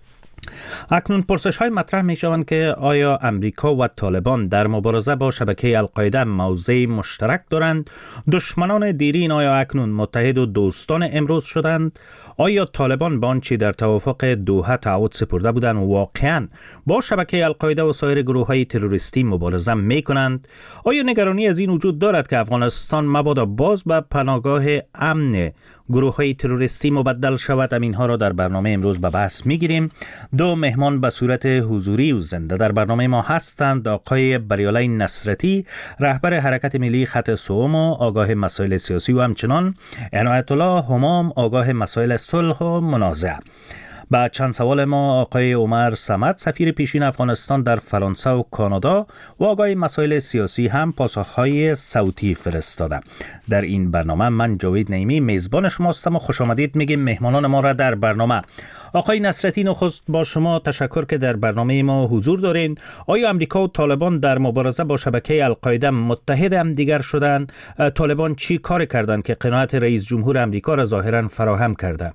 اکنون پرسش های مطرح می شوند که آیا امریکا و طالبان در مبارزه با شبکه القاعده موضع مشترک دارند؟ دشمنان دیرین آیا اکنون متحد و دوستان امروز شدند؟ آیا طالبان به آنچه در توافق دوحه تعهد سپرده بودند واقعاً با شبکه القاعده و سایر گروه‌های تروریستی مبارزه می‌کنند؟ آیا نگرانی از این وجود دارد که افغانستان مبادا باز به پناهگاه امن گروه‌های تروریستی مبدل شود؟ اینها را در برنامه امروز به بحث می‌گیریم. دو مهمان به صورت حضوری و زنده در برنامه ما هستند. آقای بریالای نصرتی رهبر حرکت ملی خط سوم و آگاه مسائل سیاسی و همچنان عنایت الله همام آگاه مسائل صلح و منازعه. با چند سوال ما آقای عمر صمد سفیر پیشین افغانستان در فرانسه و کانادا و آقای مسائل سیاسی هم پاسخهای صوتی فرستاده. در این برنامه من جاوید نعیمی میزبان شما هستم و خوش آمدید میگیم مهمانان ما را در برنامه. آقای نصرتی، نخست با شما تشکر که در برنامه ما حضور دارین. آیا امریکا و طالبان در مبارزه با شبکه القاعده متحد هم دیگر شدند؟ طالبان چی کار کردند که قناعت رئیس جمهور امریکا را ظاهرا فراهم کرده؟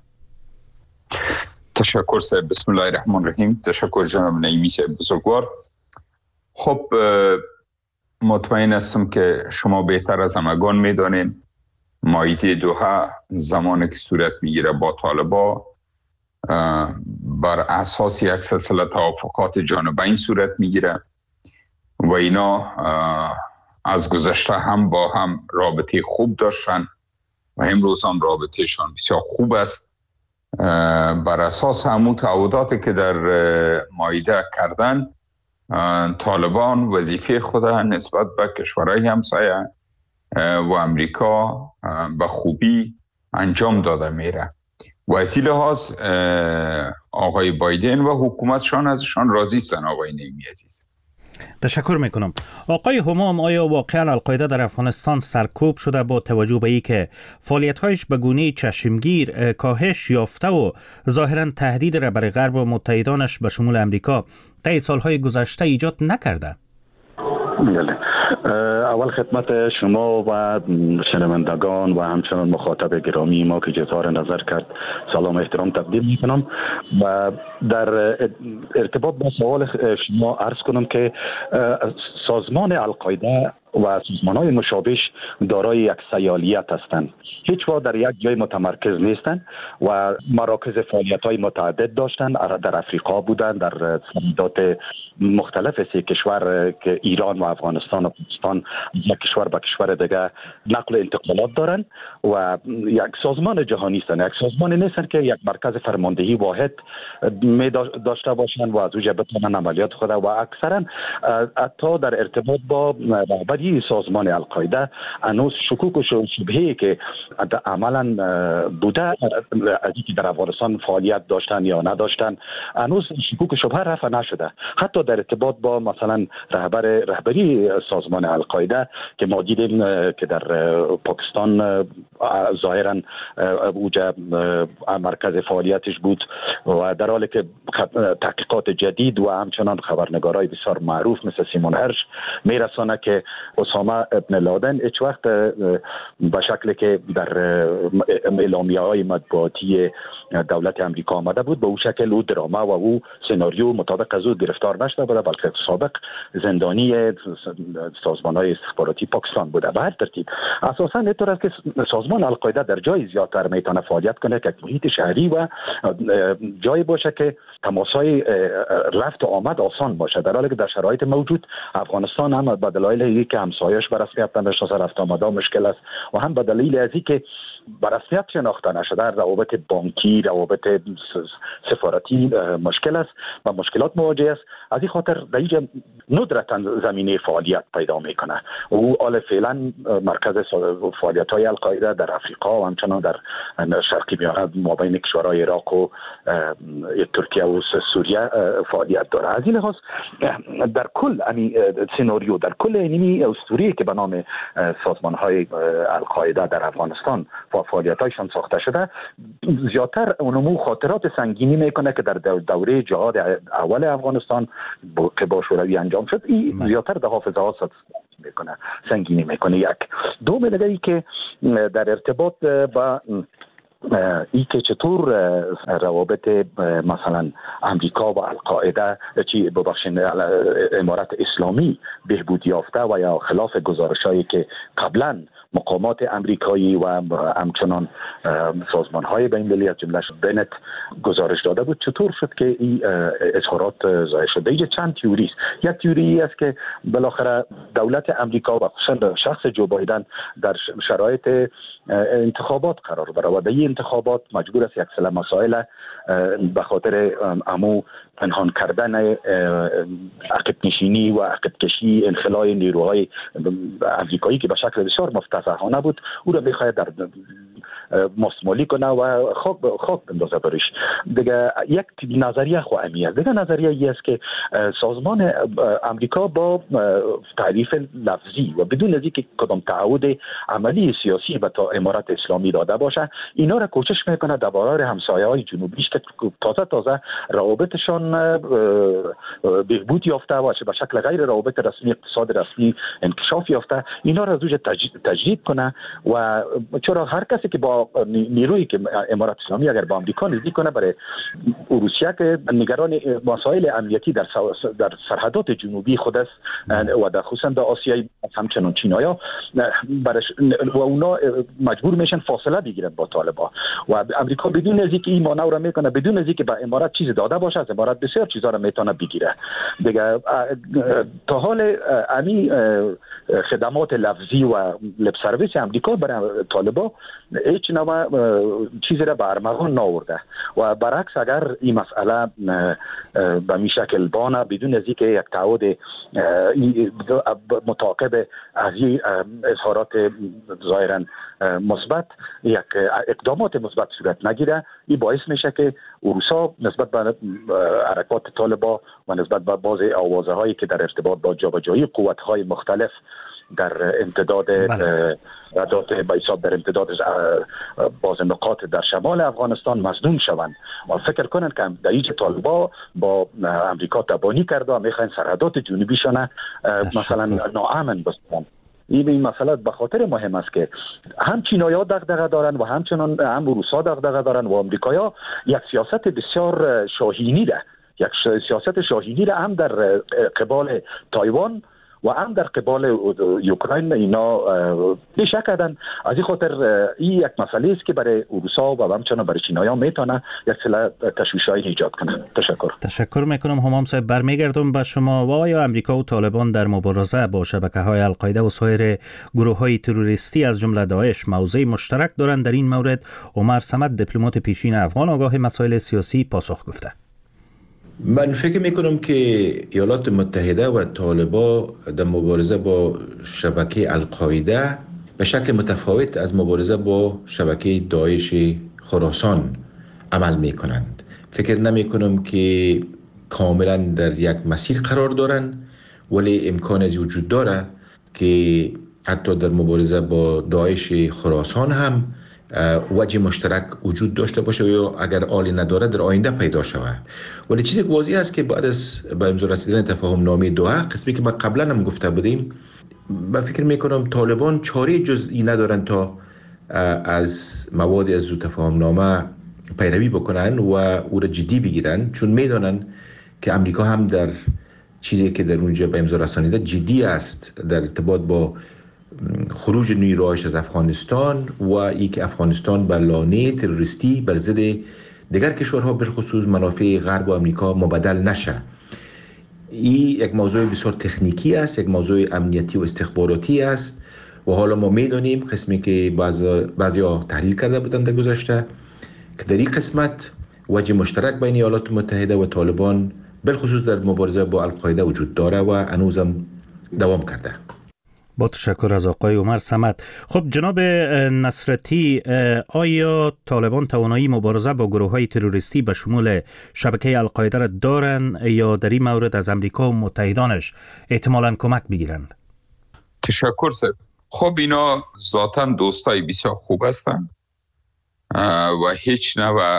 تشکر صاحب. بسم الله الرحمن الرحیم. تشکر جناب نعیمی صاحب بزرگوار. خب مطمئن هستم که شما بهتر از همگان میدانید مائده دوحه زمانی که صورت میگیره با طالبا بر اساس یک سلسله توافقات جانبین صورت میگیره و اینا از گذشته هم با هم رابطه خوب داشتن و امروز هم رابطهشان بسیار خوب است. بر اساس همون تعهداتی که در مائده کردن، طالبان وظیفه خود نسبت به کشورهای همسایه و امریکا به خوبی انجام داده میره و از این لحاظ آقای بایدن و حکومتشان ازشان راضی هستند. آقای نعیمی عزیز، تشکر میکنم. آقای همام، آیا واقعا القاعده در افغانستان سرکوب شده با توجه به اینکه فعالیت‌هایش به گونه چشمگیر کاهش یافته و ظاهرا تهدید را برای غرب و متحدانش به شمول امریکا طی سالهای گذشته ایجاد نکرده؟ بله. اول خدمت شما و شنوندگان و همچنان مخاطب گرامی ما که اظهار نظر کرد سلام و احترام تقدیم میکنم و در ارتباط با سوال شما عرض کنم که سازمان القاعده و سازمان‌های مشابه دارای یک سیالیت هستند. هیچ وقت در یک جای متمرکز نیستند و مراکز فعالیت‌های متعدد داشتند. در افریقا بودند، در سرحدات مختلف سه کشور که ایران و افغانستان و پاکستان، یک کشور به کشور دیگه نقل و انتقالات دارند و یک سازمان جهانی هستند. یک سازمان نیستند که یک مرکز فرماندهی واحد می داشته باشند و از اونجا بتوانند عملیات خود و اکثرا حتی در ارتباط با رهبری سازمان القاعده هنوز شکوک و شبهه‌ای که عملا بوده از اینکه در افغانستان فعالیت داشتن یا نداشتن هنوز شکوک و شبهه رفع نشده. حتی در ارتباط با مثلا رهبر رهبری سازمان القاعده که ما دیدیم که در پاکستان ظاهرا اوجا مرکز فعالیتش بود و در حالی که تحقیقات جدید و همچنان خبرنگارای بسیار معروف مثل سیمون هرش میرسانه که اسامه ابن لادن هیچ وقت به شکلی که در اعلامیه‌های مطبوعاتی دولت امریکا آمده بود به اون شکل او درامه و او سناریو مطابق از او گرفتار نشده بوده، بلکه سابق زندانی سازمان‌های استخباراتی پاکستان بوده. به هر ترتیب اساساً اینطور است که سازمان القاعده در جای زیادتر میتونه فعالیت کنه که محیط شهری و جای باشه که تماس‌های رفت و آمد آسان باشه، در حالی که در شرایط موجود افغانستان هم به دلایل که همسایه‌اش به رسمیت نمیشناسه رفت آمد مشکل است و هم به دلیل از اینکه به رسمیت شناخته نشده روابط بانکی، روابط سفارتی مشکل است و مشکلات مواجه است. از این خاطر در اینجا ندرتا زمینه فعالیت پیدا میکنه. او حال فعلا مرکز فعالیت‌های القاعده در افریقا و همچنان در شرقی میانه مابین کشورهای عراق و ترکیه و سوریه فعالیت داره. از این لحاظ در کل یعنی سناریو در کل اینی اسطوره که به نام سازمان‌های القاعده در افغانستان فعالیت‌هایشان ساخته شده زیادتر اونمو خاطرات سنگینی میکنه که در دوره جهاد اول افغانستان که با شوروی انجام شد، این زیادتر در حافظه ها میکنه سنگینی میکنه. یک دو ملگری که در ارتباط با ای که چطور روابط مثلا امریکا و القاعده چی ببخشید امارت اسلامی بهبود یافته و یا خلاف گزارشایی که قبلا مقامات امریکایی و همچنان سازمان‌های بین‌المللی از جمله بنت گزارش داده بود، چطور شد که این اظهارات ظاهر شده؟ اینجا چند تئوری است. یک تئوری است که بالاخره دولت امریکا و خصوصا شخص جو بایدن در شرایط انتخابات قرار داره و در این انتخابات مجبور است یک سری مسائل به خاطر امو پنهان کردن عقب نشینی و عقب کشی انخلاء نیروهای امریکایی که به شکل بسیار مفتضحانه بود او را بخواهد در مستمالی کنه و خاک خاک بندازه برش. دیگه یک نظریه خو امیه دیگه نظریه ای است که سازمان امریکا با تعریف لفظی و بدون از اینکه کدام تعهد عملی سیاسی به تا امارت اسلامی داده باشه اینا را کوشش میکنه درباره همسایه‌های جنوبیش که تازه تازه روابطشان بهبود یافته و به شکل غیر روابط رسمی اقتصاد رسمی انکشاف یافته اینا را زوج تجدید کنه و چرا هر کسی که با نیرویی که امارت اسلامی اگر با آمریکا نزدیک کنه برای روسیه که نگران مسائل امنیتی در در سرحدات جنوبی خود است و در خصوصا در آسیای همچنان چینایا برش و اونا مجبور میشن فاصله بگیرن با طالبان و امریکا بدون از اینکه این مانور را میکنه بدون از اینکه به امارات چیزی داده باشه از امارات بسیار چیزا را میتونه بگیره دیگه. تا حال امی خدمات لفظی و لب سرویس امریکا برای طالبان هیچ نوع چیزی را به ارمغان ناورده و برعکس اگر این مسئله به می شکل بانه بدون از اینکه یک تعهد متعاقب از این اظهارات ظاهرا مثبت یک اقدامات مثبت صورت نگیره این باعث میشه که اروسا نسبت به حرکات طالبان و نسبت به بعض آوازه هایی که در ارتباط با جابجایی قوت های مختلف در امتداد ردات با حساب در امتداد باز نقاط در شمال افغانستان مظلوم شوند و فکر کنند که در اینجا طالبا با امریکا تبانی کرده و میخواین سرحدات جنوبیشان مثلا ناامن بسازند. این مسئله به خاطر مهم است که هم چینایی‌ها دغدغه دارن و همچنان هم روس‌ها دغدغه دارن و آمریکایی‌ها یک سیاست بسیار شاهینی ده یک سیاست شاهینی ده هم در قبال تایوان و هم در قبال اوکراین اینا بیشک کردن. از این خاطر این یک مسئله است که برای روس‌ها و همچنان برای چینایی‌ها میتونه یک سری تشویش‌های ایجاد کنه. تشکر. تشکر میکنم همام صاحب. برمیگردم به شما. و آیا امریکا و طالبان در مبارزه با شبکه‌های القاعده و سایر گروه‌های تروریستی از جمله داعش موضع مشترک دارند؟ در این مورد عمر صمد دیپلمات پیشین افغان آگاه مسائل سیاسی پاسخ گفته. من فکر میکنم که ایالات متحده و طالبان در مبارزه با شبکه القاعده به شکل متفاوت از مبارزه با شبکه داعش خراسان عمل میکنند. فکر نمیکنم که کاملا در یک مسیر قرار دارند ولی امکان از وجود داره که حتی در مبارزه با داعش خراسان هم وجه مشترک وجود داشته باشه یا اگر آلی نداره در آینده پیدا شود. ولی چیزی که واضح است که بعد از به امضا رسیدن تفاهم نامه دوحه قسمی که ما قبلا هم گفته بودیم من فکر میکنم طالبان چاره جزئی ندارن تا از مواد از تفاهم نامه پیروی بکنن و او را جدی بگیرن چون میدانن که امریکا هم در چیزی که در اونجا به امضا رسانیده جدی است در ارتباط با خروج نیروهاش از افغانستان و ای که افغانستان بر لانه تروریستی بر ضد دیگر کشورها بالخصوص منافع غرب و امریکا مبدل نشه. این یک موضوع بسیار تکنیکی است، یک موضوع امنیتی و استخباراتی است و حالا ما میدانیم قسمی که بعضی ها تحلیل کرده بودن در گذشته که در این قسمت وجه مشترک بین ایالات متحده و طالبان بالخصوص در مبارزه با القاعده وجود داره و هنوزم دوام کرده. با تشکر از آقای عمر صمد. خب جناب نصرتی، آیا طالبان توانایی مبارزه با گروه‌های تروریستی به شمول شبکه القاعده را دارند یا در این مورد از امریکا و متحدانش احتمالاً کمک بگیرند؟ تشکر سر. خب اینا ذاتاً دوستای بسیار خوب هستند و هیچ نوع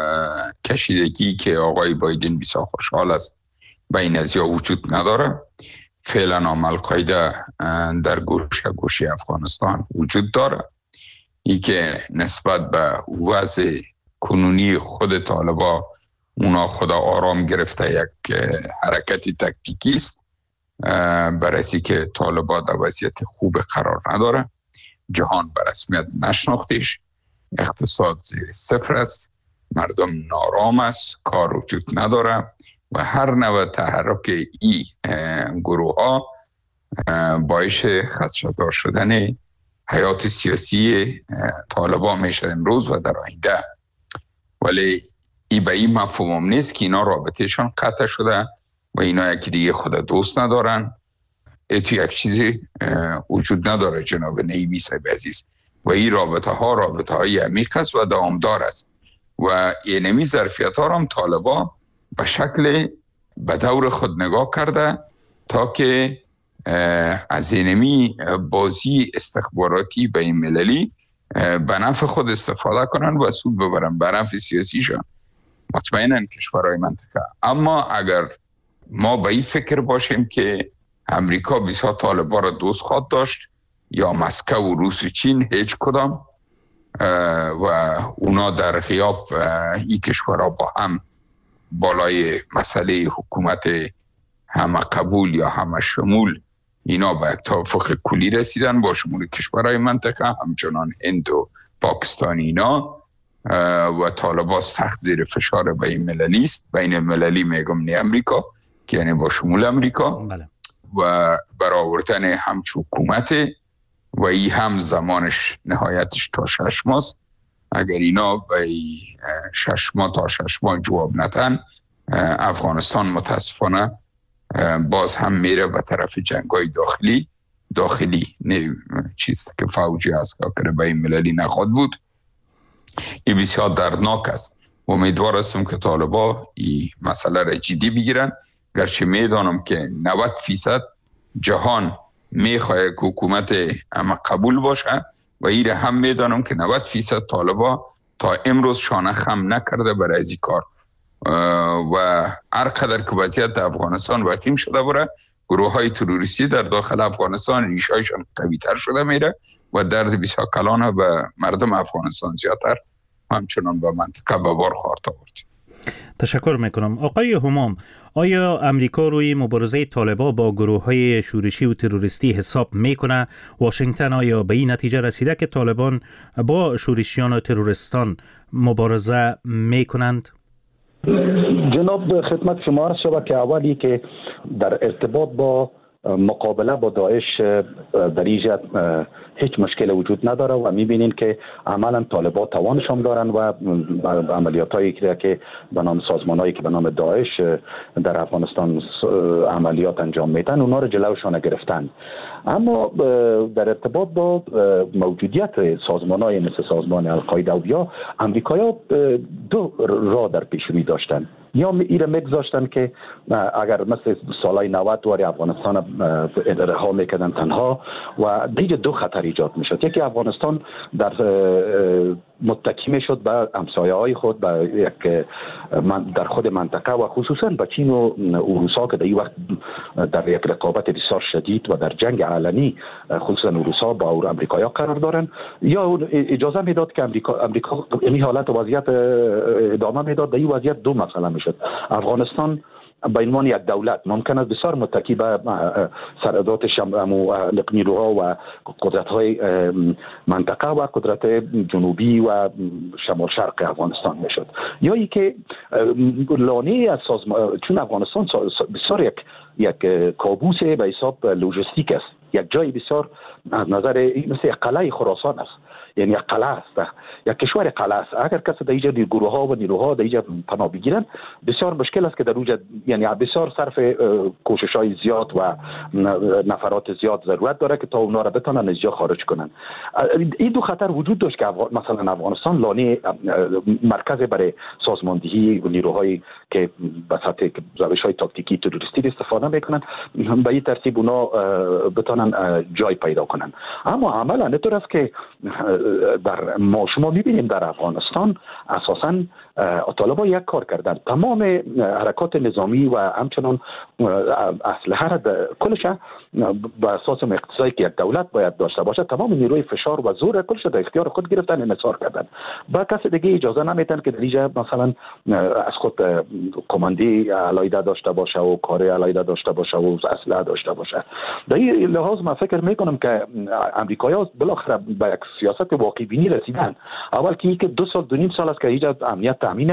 کشیدگی که آقای بایدن بسیار خوشحال است بین از یا وجود نداره. فعلا هم القاعده در گوشه گوشه افغانستان وجود داره. ای که نسبت به وضع کنونی خود طالبا اونا خدا آرام گرفته یک حرکتی تکتیکی است برای که طالبا در وضعیت خوب قرار نداره. جهان به رسمیت نشناختیش، اقتصاد زیر صفر است، مردم نارام است، کار وجود نداره و هر نوع تحرک این گروه ها باعث خدشه‌دار شدن حیات سیاسی طالبان میشه امروز و در آینده. ولی این به این مفهوم نیست که اینا رابطهشان قطع شده و اینا یکی دیگه خود دوست ندارن. ایتو یک چیزی وجود نداره جناب نعیمی صاحب عزیز و این رابطه ها رابطه های عمیق است و دوامدار است و اینمی ظرفیت ها هم طالبان به شکل به دور خود نگاه کرده تا که از اینمی بازی استخباراتی بین مللی به نفع خود استفاده کنن و سود ببرن به نفع سیاسیشان مطمئنن کشورهای منطقه. اما اگر ما به این فکر باشیم که امریکا بسیار طالبان را دوست خواهد داشت یا مسکو و روس و چین هیچ کدام و اونا در غیاب این کشورها با هم بالای مسئله حکومت همه قبول یا همه شمول اینا به یک توافق کلی رسیدن با شمول کشورهای منطقه همچنان هند و پاکستان اینا و طالبان سخت زیر فشار بین مللی است. بین مللی میگم نه امریکا که یعنی با شمول امریکا بله. و برآوردن همچو حکومت و این هم زمانش نهایتش تا شش ماست. اگر اینا به شش ماه تا شش ماه جواب ندن افغانستان متاسفانه باز هم میره به طرف جنگای داخلی داخلی نه چیز که فوجی است که به این مللی نخواد بود. این بسیار دردناک است. امیدوار هستم که طالبان این مسئله را جدی بگیرن، گرچه میدانم که نود فیصد جهان میخواه که حکومت اما قبول باشه و این هم میدانم که نود فیصد طالبان تا امروز شانه خم نکرده برای این کار و هر قدر که وضعیت افغانستان وخیم شده بره گروه های تروریستی در داخل افغانستان ریشهایشان قوی تر شده میره و درد بسیار کلان به مردم افغانستان زیادتر همچنان به منطقه به بار خواهد آورد. تشکر میکنم. آقای همام، آیا امریکا روی مبارزه طالبان با گروه های شورشی و تروریستی حساب میکنه؟ واشنگتن آیا به این نتیجه رسیده که طالبان با شورشیان و تروریستان مبارزه میکنند؟ جناب خدمت شما عرض شود که اولی که در ارتباط با مقابله با داعش در اینجا هیچ مشکل وجود نداره و میبینین که عملا طالبان توانشان دارن و عملیات هایی که به نام سازمان هایی که به نام داعش در افغانستان عملیات انجام میدن اونا رو جلوشان گرفتن. اما در ارتباط با موجودیت سازمان های مثل سازمان القاعده و یا امریکایی دو راه در پیش روی داشتن. یا ایره میگذاشتن که اگر مثل سالهای نود واری افغانستان رها میکردن تنها و دیگه دو خطر ایجاد میشد. یکی افغانستان در متکی میشد به همسایه های خود به یک در خود منطقه و خصوصا به چین و روسا که در این وقت در یک رقابت بسیار شدید و در جنگ علنی خصوصا روسا با امریکایی قرار دارن، یا اجازه میداد که امریکا امریکا این حالت وضعیت ادامه میداد. در این وضعیت دو مسئله میشد. افغانستان به عنوان یک دولت ممکن است بسیار متکی به سرادات نیروها و قدرت‌های منطقه و قدرت جنوبی و شمال شرق افغانستان میشد، یا ای که لانه از سازمان، چون افغانستان بسیار یک یک کابوس به حساب لوجستیک است، یک جای بسیار از نظر مثل یک قلعه خراسان است، یعنی یک قلعه است، یک کشور قلعه است. اگر کسی در اینجا گروه ها و نیروها در اینجا پناه بگیرن بسیار مشکل است که در اونجا، یعنی بسیار صرف کوشش های زیاد و نفرات زیاد ضرورت داره که تا اونا را بتونن از اینجا خارج کنن. این دو خطر وجود داشت که مثلا افغانستان لانه مرکز برای سازماندهی و نیروهایی که به سطح روش های تاکتیکی تروریستی استفاده میکنن به این ترتیب اونا بتونن جای پیدا کنن. اما عملا اینطور است که در ما شما میبینیم در افغانستان اساساً طالبان یک کار کردن، تمام حرکات نظامی و همچنان اسلحه را کلش به اساس اقتصادی که یک دولت باید داشته باشه، تمام نیروی فشار و زور کلش در اختیار خود گرفتن، انحصار کردن. با کسی دیگه اجازه نمیدن که در اینجا مثلا از خود کماندی علیحده داشته باشه و کار علیحده داشته باشه و اسلحه داشته باشه. در این لحاظ من فکر میکنم که امریکایی‌ها بالاخره به یک سیاست واقع بینی رسیدن. اول که دو سال دو نیم سال است که اینجا امنیت تامین است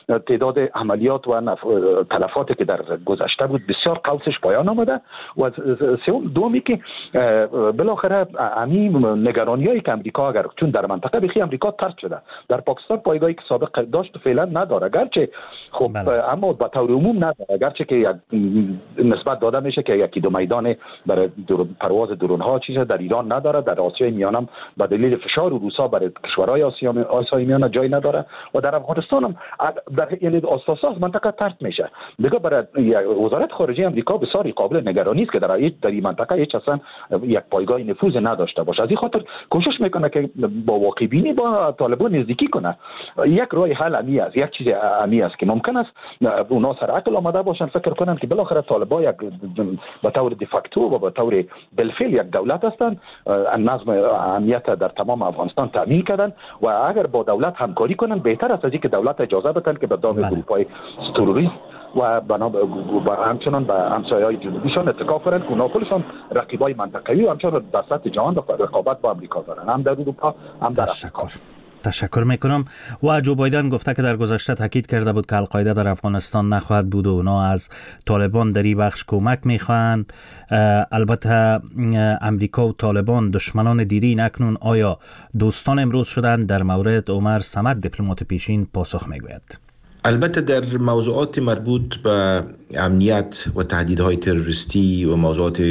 تعداد عملیات و نف... تلفاتی که در گذشته بود بسیار قوسش پایان آمده و سوم دومی که بالاخره همین نگرانیایی که امریکا اگر چون در منطقه بخی امریکا طرد شده در پاکستان پایگاهی که سابق داشت فعلا نداره، گرچه خب بله. اما به طور عموم نداره، گرچه که نسبت داده میشه که یکی دو میدان برای پرواز درون ها چیزا در ایران نداره، در آسیای میانم به دلیل فشار روسا برای کشورهای آسیا آسیای میانه جای نداره و در افغانستان هم در یعنی اساسا منطقه طرد میشه. دیگه برای وزارت خارجه امریکا بسیار قابل نگرانی است که در در این منطقه هیچ اصلا یک پایگاه نفوذ نداشته باشه. از این خاطر کوشش میکنه که با واقع بینی با طالبان نزدیکی کنه. یک راه حل امی است، یک چیز امی است که ممکن است اونا سر عقل آمده باشن فکر کنن که بالاخره طالبان یک به طور دیفاکتو و به طور بالفعل یک دولت هستند، نظم امنیت در تمام افغانستان تامین کردن و اگر با دولت همکاری کنن بهتر است از اینکه دولت اجازه بدن که به دام گروه‌های تروریست و بنا به همچنان به همسایه‌های جنوبیشان اتکا کنن که اونا خودشان رقیبای منطقه‌ای و همچنان در سطح جهان رقابت با آمریکا دارن، هم در اروپا هم در آفریقا. تشکر میکنم. و جو بایدن گفته که در گذشته تاکید کرده بود که القاعده در افغانستان نخواهد بود و اونا از طالبان در این بخش کمک میخواهند. البته امریکا و طالبان دشمنان دیرین، اکنون آیا دوستان امروز شدند؟ در مورد عمر صمد دیپلمات پیشین پاسخ میگوید. البته در موضوعات مربوط به امنیت و تهدیدهای تروریستی و موضوعات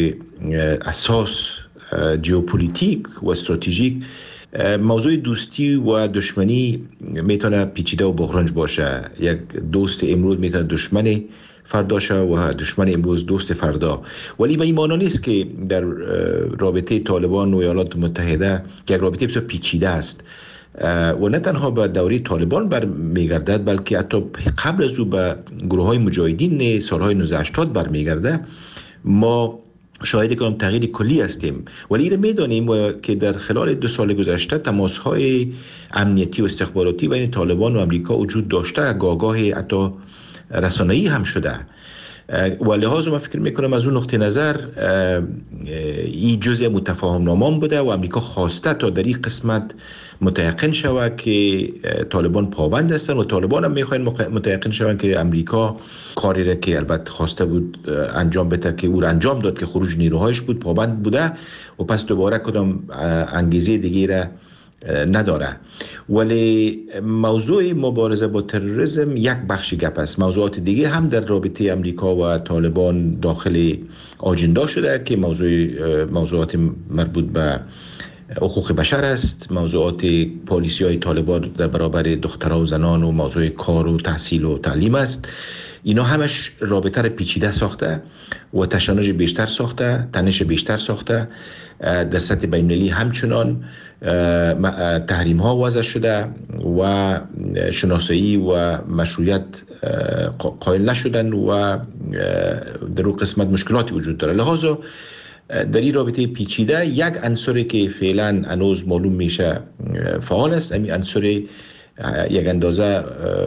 اساس ژئوپلیتیک و استراتژیک، موضوع دوستی و دشمنی میتونه پیچیده و بحرانج باشه. یک دوست امروز میتونه دشمن فردا شه و دشمن امروز دوست فردا، ولی به این معنی نیست که در رابطه طالبان و ایالات متحده که یک رابطه بسیار پیچیده است و نه تنها به دوره طالبان برمیگردد بلکه حتی قبل از او به گروه های مجاهدین سالهای نوزده هشتاد برمیگرده. ما شاهد کنم تغییر کلی هستیم، ولی این میدانیم و که در خلال دو سال گذشته تماس‌های امنیتی و استخباراتی بین طالبان و امریکا وجود داشته، گاگاه حتی رسانه‌ای هم شده و لحاظا من فکر میکنم از اون نقطه نظر این جزء متفاهم نامه بوده و امریکا خواسته تا در این قسمت متيقن شود که طالبان پابند هستند و طالبان هم میخواین متيقن شوند که امریکا کاری را که البته خواسته بود انجام بده که او را انجام داد که خروج نیروهایش بود پابند بوده و پس دوباره کدام انگیزه دیگه را نداره. ولی موضوع مبارزه با تروریسم یک بخش گپ است. موضوعات دیگه هم در رابطه امریکا و طالبان داخل آجندا شده که موضوع موضوعات مربوط به حقوق بشر است، موضوعات پالیسی های طالبان در برابر دخترها و زنان و موضوع کار و تحصیل و تعلیم است. اینا همش رابطه را پیچیده ساخته و تشنج بیشتر ساخته، تنش بیشتر ساخته. در سطح بین‌المللی همچنان تحریم ها وضع شده و شناسایی و مشروعیت قائل نشدن و در اون قسمت مشکلاتی وجود داره. لحاظا در این رابطه پیچیده یک عنصری که فعلا هنوز معلوم میشه فعال است، همین عنصر یک اندازه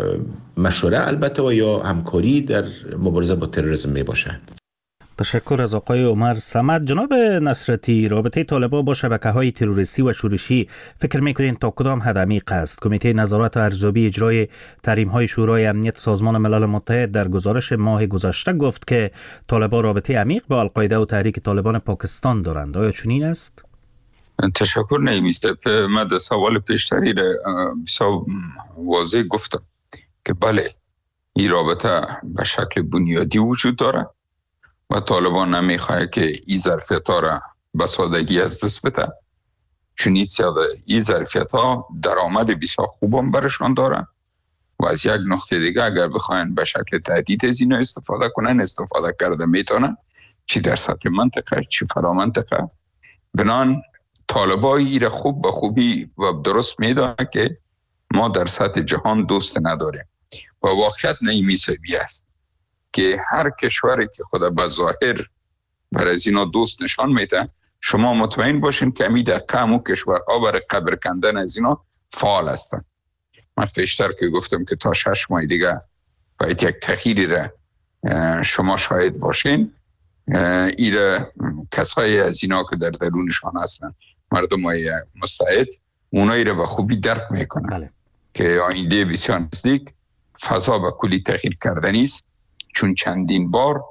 مشوره البته و یا همکاری در مبارزه با تروریسم می باشه. تشکر از آقای عمر صمد. جناب نصرتی، رابطه طالبان با شبکه‌های تروریستی و شورشی فکر می‌کنین تا کدام حد عمیق است؟ کمیته نظارت و ارزیابی اجرای تحریم‌های شورای امنیت سازمان ملل متحد در گزارش ماه گذشته گفت که طالبان رابطه عمیق با القاعده و تحریک طالبان پاکستان دارند. آیا چنین است؟ تشکر نمیسته. من در سوال پیشتری را بسیار واضح گفتم که بله این رابطه به شکل بنیادی وجود داره و طالبان نمیخواه که این ظرفیت ها را به سادگی از دست بده، چون این ظرفیت ها درآمد بسیار خوب هم برشان داره و از یک نقطه دیگه اگر بخواین به شکل تهدید از اینا استفاده کنن استفاده کرده میتونن، چی در سطح منطقه چی فرا منطقه. بنان طالبان ایره خوب به خوبی و درست میدونه که ما در سطح جهان دوست نداریم و واقعیت نیمیسوی است که هر کشوری که خود به ظاهر بر از اینا دوست نشان میده، شما مطمئن باشین که امی در قم و کشورها برای قبر کندن از اینا فعال هستن. من پیشتر که گفتم که تا شش ماه دیگه باید یک تغییری را شما شاهد باشین. ایره کسایی از اینا که در درونشان هستن، مردم های مستعد، اونایی را به خوبی درک میکنن بله. که آینده بسیار نزدیک فضا به کلی تغییر کردنی است، چون چندین بار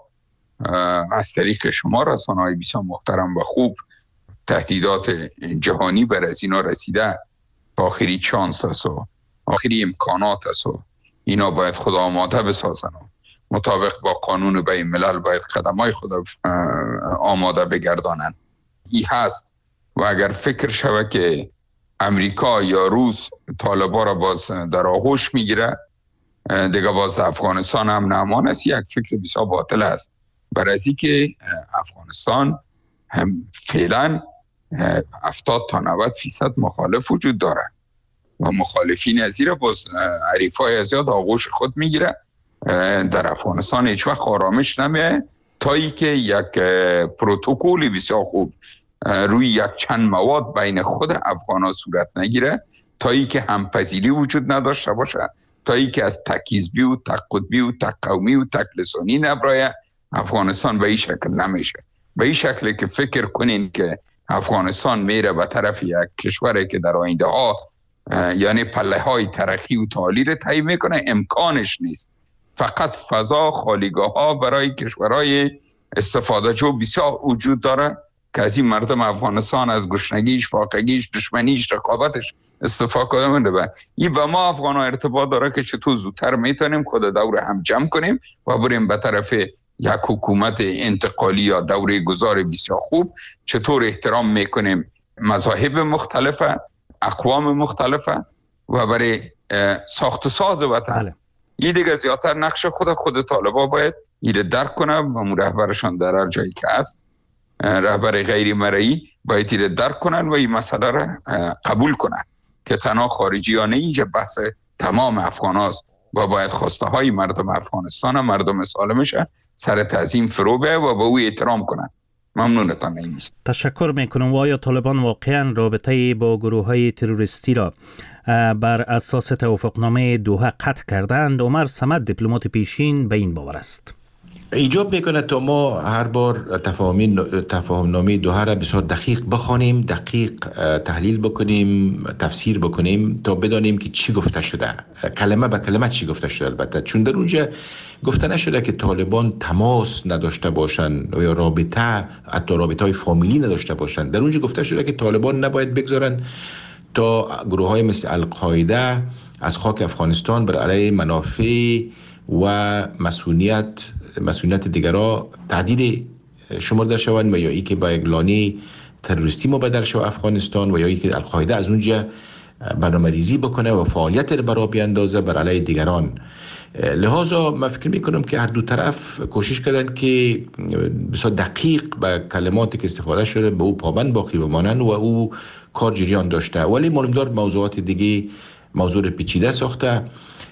از طریق شما رسانه‌های بسیار محترم و خوب تهدیدات جهانی بر از اینا رسیده. آخری چانس است و آخری امکانات است و اینا باید خود آماده بسازن، مطابق با قانون بین الملل باید قدمای خود آماده بگردانند. ای هست و اگر فکر شود که امریکا یا روس طالبان را باز در آغوش میگیره، دیگه باز افغانستان هم نامان است. یک فکر بسیار باطل است، برای از که افغانستان هم فعلا هفتاد تا نود فیصد مخالف وجود داره و مخالفین از این را باز عریفای زیاد آغوش خود میگیره. در افغانستان هیچ وقت آرامش نمیه تا ای که یک پروتکل بسیار خوب روی یک چند مواد بین خود افغان‌ها صورت نگیره، تا ای که همپذیری وجود نداشته باشه، تا ای که از تک حزبی و تک قطبی و تک قومی و تک لسانی نبرایه، افغانستان به این شکل نمیشه. به این شکل که فکر کنین که افغانستان میره به طرف یک کشوری که در آینده ها یعنی پله های ترقی و تعالی رو طی میکنه، امکانش نیست. فقط فضا خالیگاه ها برای کشورهای استفاده جو بسیار وجود داره که از این مردم افغانستان از گشنگیش، فاقگیش، دشمنیش، رقابتش استفاده میکنه. این به ما افغان ها ارتباط داره که چطور زودتر میتونیم خود دور هم جمع کنیم و بریم به طرف یک حکومت انتقالی یا دوره گذار بسیار خوب. چطور احترام میکنیم مذاهب مختلفه، اقوام مختلفه و برای ساخت و ساز وطن. بله. این دیگه زیادتر نقش خود خود طالبا باید ایره درک کنه و رهبرشان در هر جایی که هست، رهبر غیر مرئی باید ایره درک کنن و این مسئله را قبول کنن که تنها خارجیانه اینجا بحث تمام افغان هاست و باید خواسته های مردم افغانستان و مردم سالمش سر تعظیم فرو به و به او احترام کنن. ممنونتان نیست. تشکر میکنم. و آیا طالبان واقعا رابطه با گروه های تروریستی را بر اساس توافقنامه دوحه قطع کردند؟ عمر صمد دیپلمات پیشین به این باور است. ایجاب میکنه تا ما هر بار تفاهم نامه دوحه را بسیار دقیق بخوانیم، دقیق تحلیل بکنیم، تفسیر بکنیم تا بدانیم که چی گفته شده، کلمه به کلمه چی گفته شده. البته چون در اونجا گفته نشده که طالبان تماس نداشته باشند یا رابطه، حتی رابطه های فامیلی نداشته باشند. در اونجا گفته شده که طالبان نباید بگذارن تا گروه های مثل القاعده از خاک افغانستان بر علیه منافع و مسئولیت مسئولیت دیگرها تهدید شمرده شوند و یا ای که با یک لانه تروریستی مبدل شود افغانستان و یا ای که القاعده از اونجا برنامه‌ریزی بکنه و فعالیت رو برای بیاندازه بر علیه دیگران. لذا من فکر میکنم که هر دو طرف کوشش کردن که بسیار دقیق به کلماتی که استفاده شده به او پابند باقی بمانند و او کار جریان داشته، ولی معلومدار موضوعات دیگه موضوع پیچیده ساخته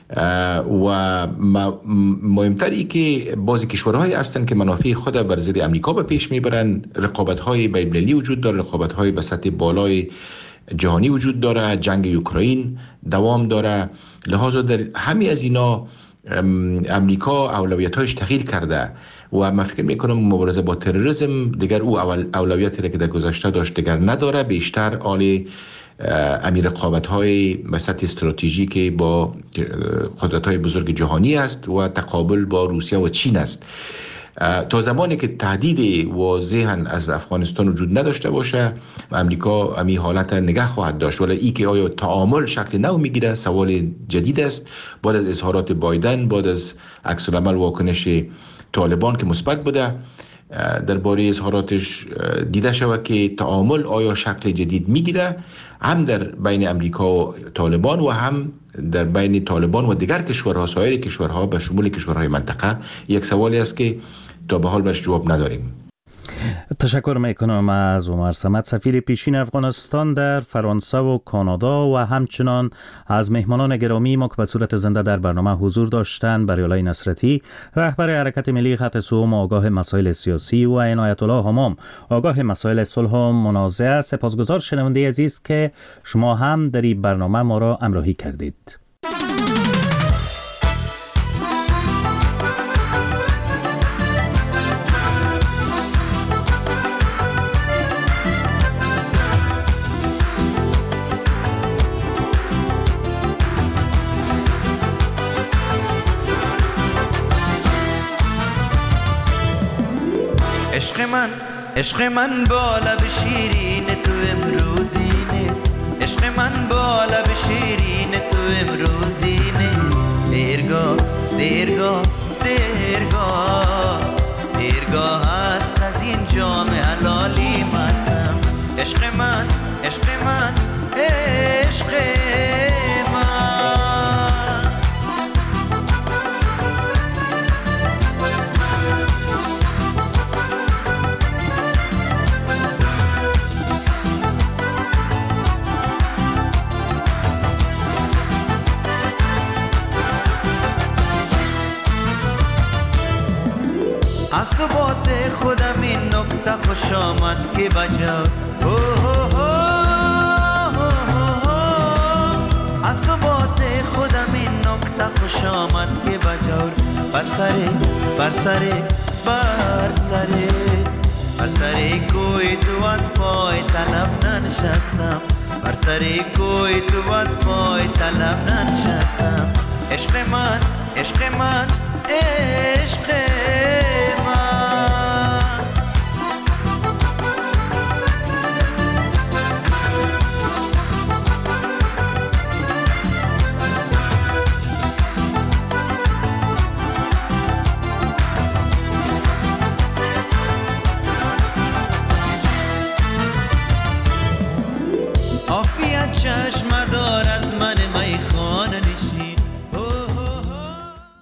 و مهمتری که بعضی کشورهای هستند که منافع خود بر ضد امریکا به پیش میبرن. رقابت‌های بین‌المللی وجود داره، رقابت‌های به سطح بالای جهانی وجود داره، جنگ اوکراین دوام داره. لذا در همه از اینا امریکا اولویت‌هاش تغییر کرده و من فکر میکنم مبارزه با تروریسم دیگر او اولویتی که در گذشته داشت دیگر نداره، بیشتر آل امیر رقابت‌های به سطح استراتژیک با قدرت‌های بزرگ جهانی است و تقابل با روسیه و چین است. تا زمانی که تهدید واضحاً از افغانستان وجود نداشته باشه امریکا امی حالت نگه خواهد داشت. ولی ای که آیا تعامل شکل نو میگیره سوال جدید است. بعد از اظهارات بایدن، بعد از عکس العمل واکنش طالبان که مثبت بوده، درباره اظهاراتش دیده شود که تعامل آیا شکل جدید میگیره، هم در بین امریکا و طالبان و هم در بین طالبان و دیگر کشورها، سایر کشورها به شمول کشورهای منطقه. یک سوالی است که تا به حال بهش جواب نداریم. تشکر میکنم از عمر صمد، سفیر پیشین افغانستان در فرانسه و کانادا و همچنان از مهمانان گرامی ما که به صورت زنده در برنامه حضور داشتند بریالای نصرتی، رهبر حرکت ملی خط سوم آگاه مسائل سیاسی و عنایت الله همام آگاه مسائل صلح و منازعه. سپاسگزار شنونده عزیز که شما هم در این برنامه ما را همراهی کردید. عشق من عشق من با لب شیرین تو امروزی نیست عشق من با لب شیرین تو امروزی نیست دیرگاه دیرگاه دیرگاه دیرگاه هست از این جام حلالی مستم عشق من عشق من عشق عصبات خودم این نکته خوش آمد که بجا عصبات خودم این نکته خوش آمد که بجا بر سره بر سره بر سره بر سره کوی تو از پای طلب ننشستم بر سره کوی تو از پای طلب ننشستم عشق من عشق من عشق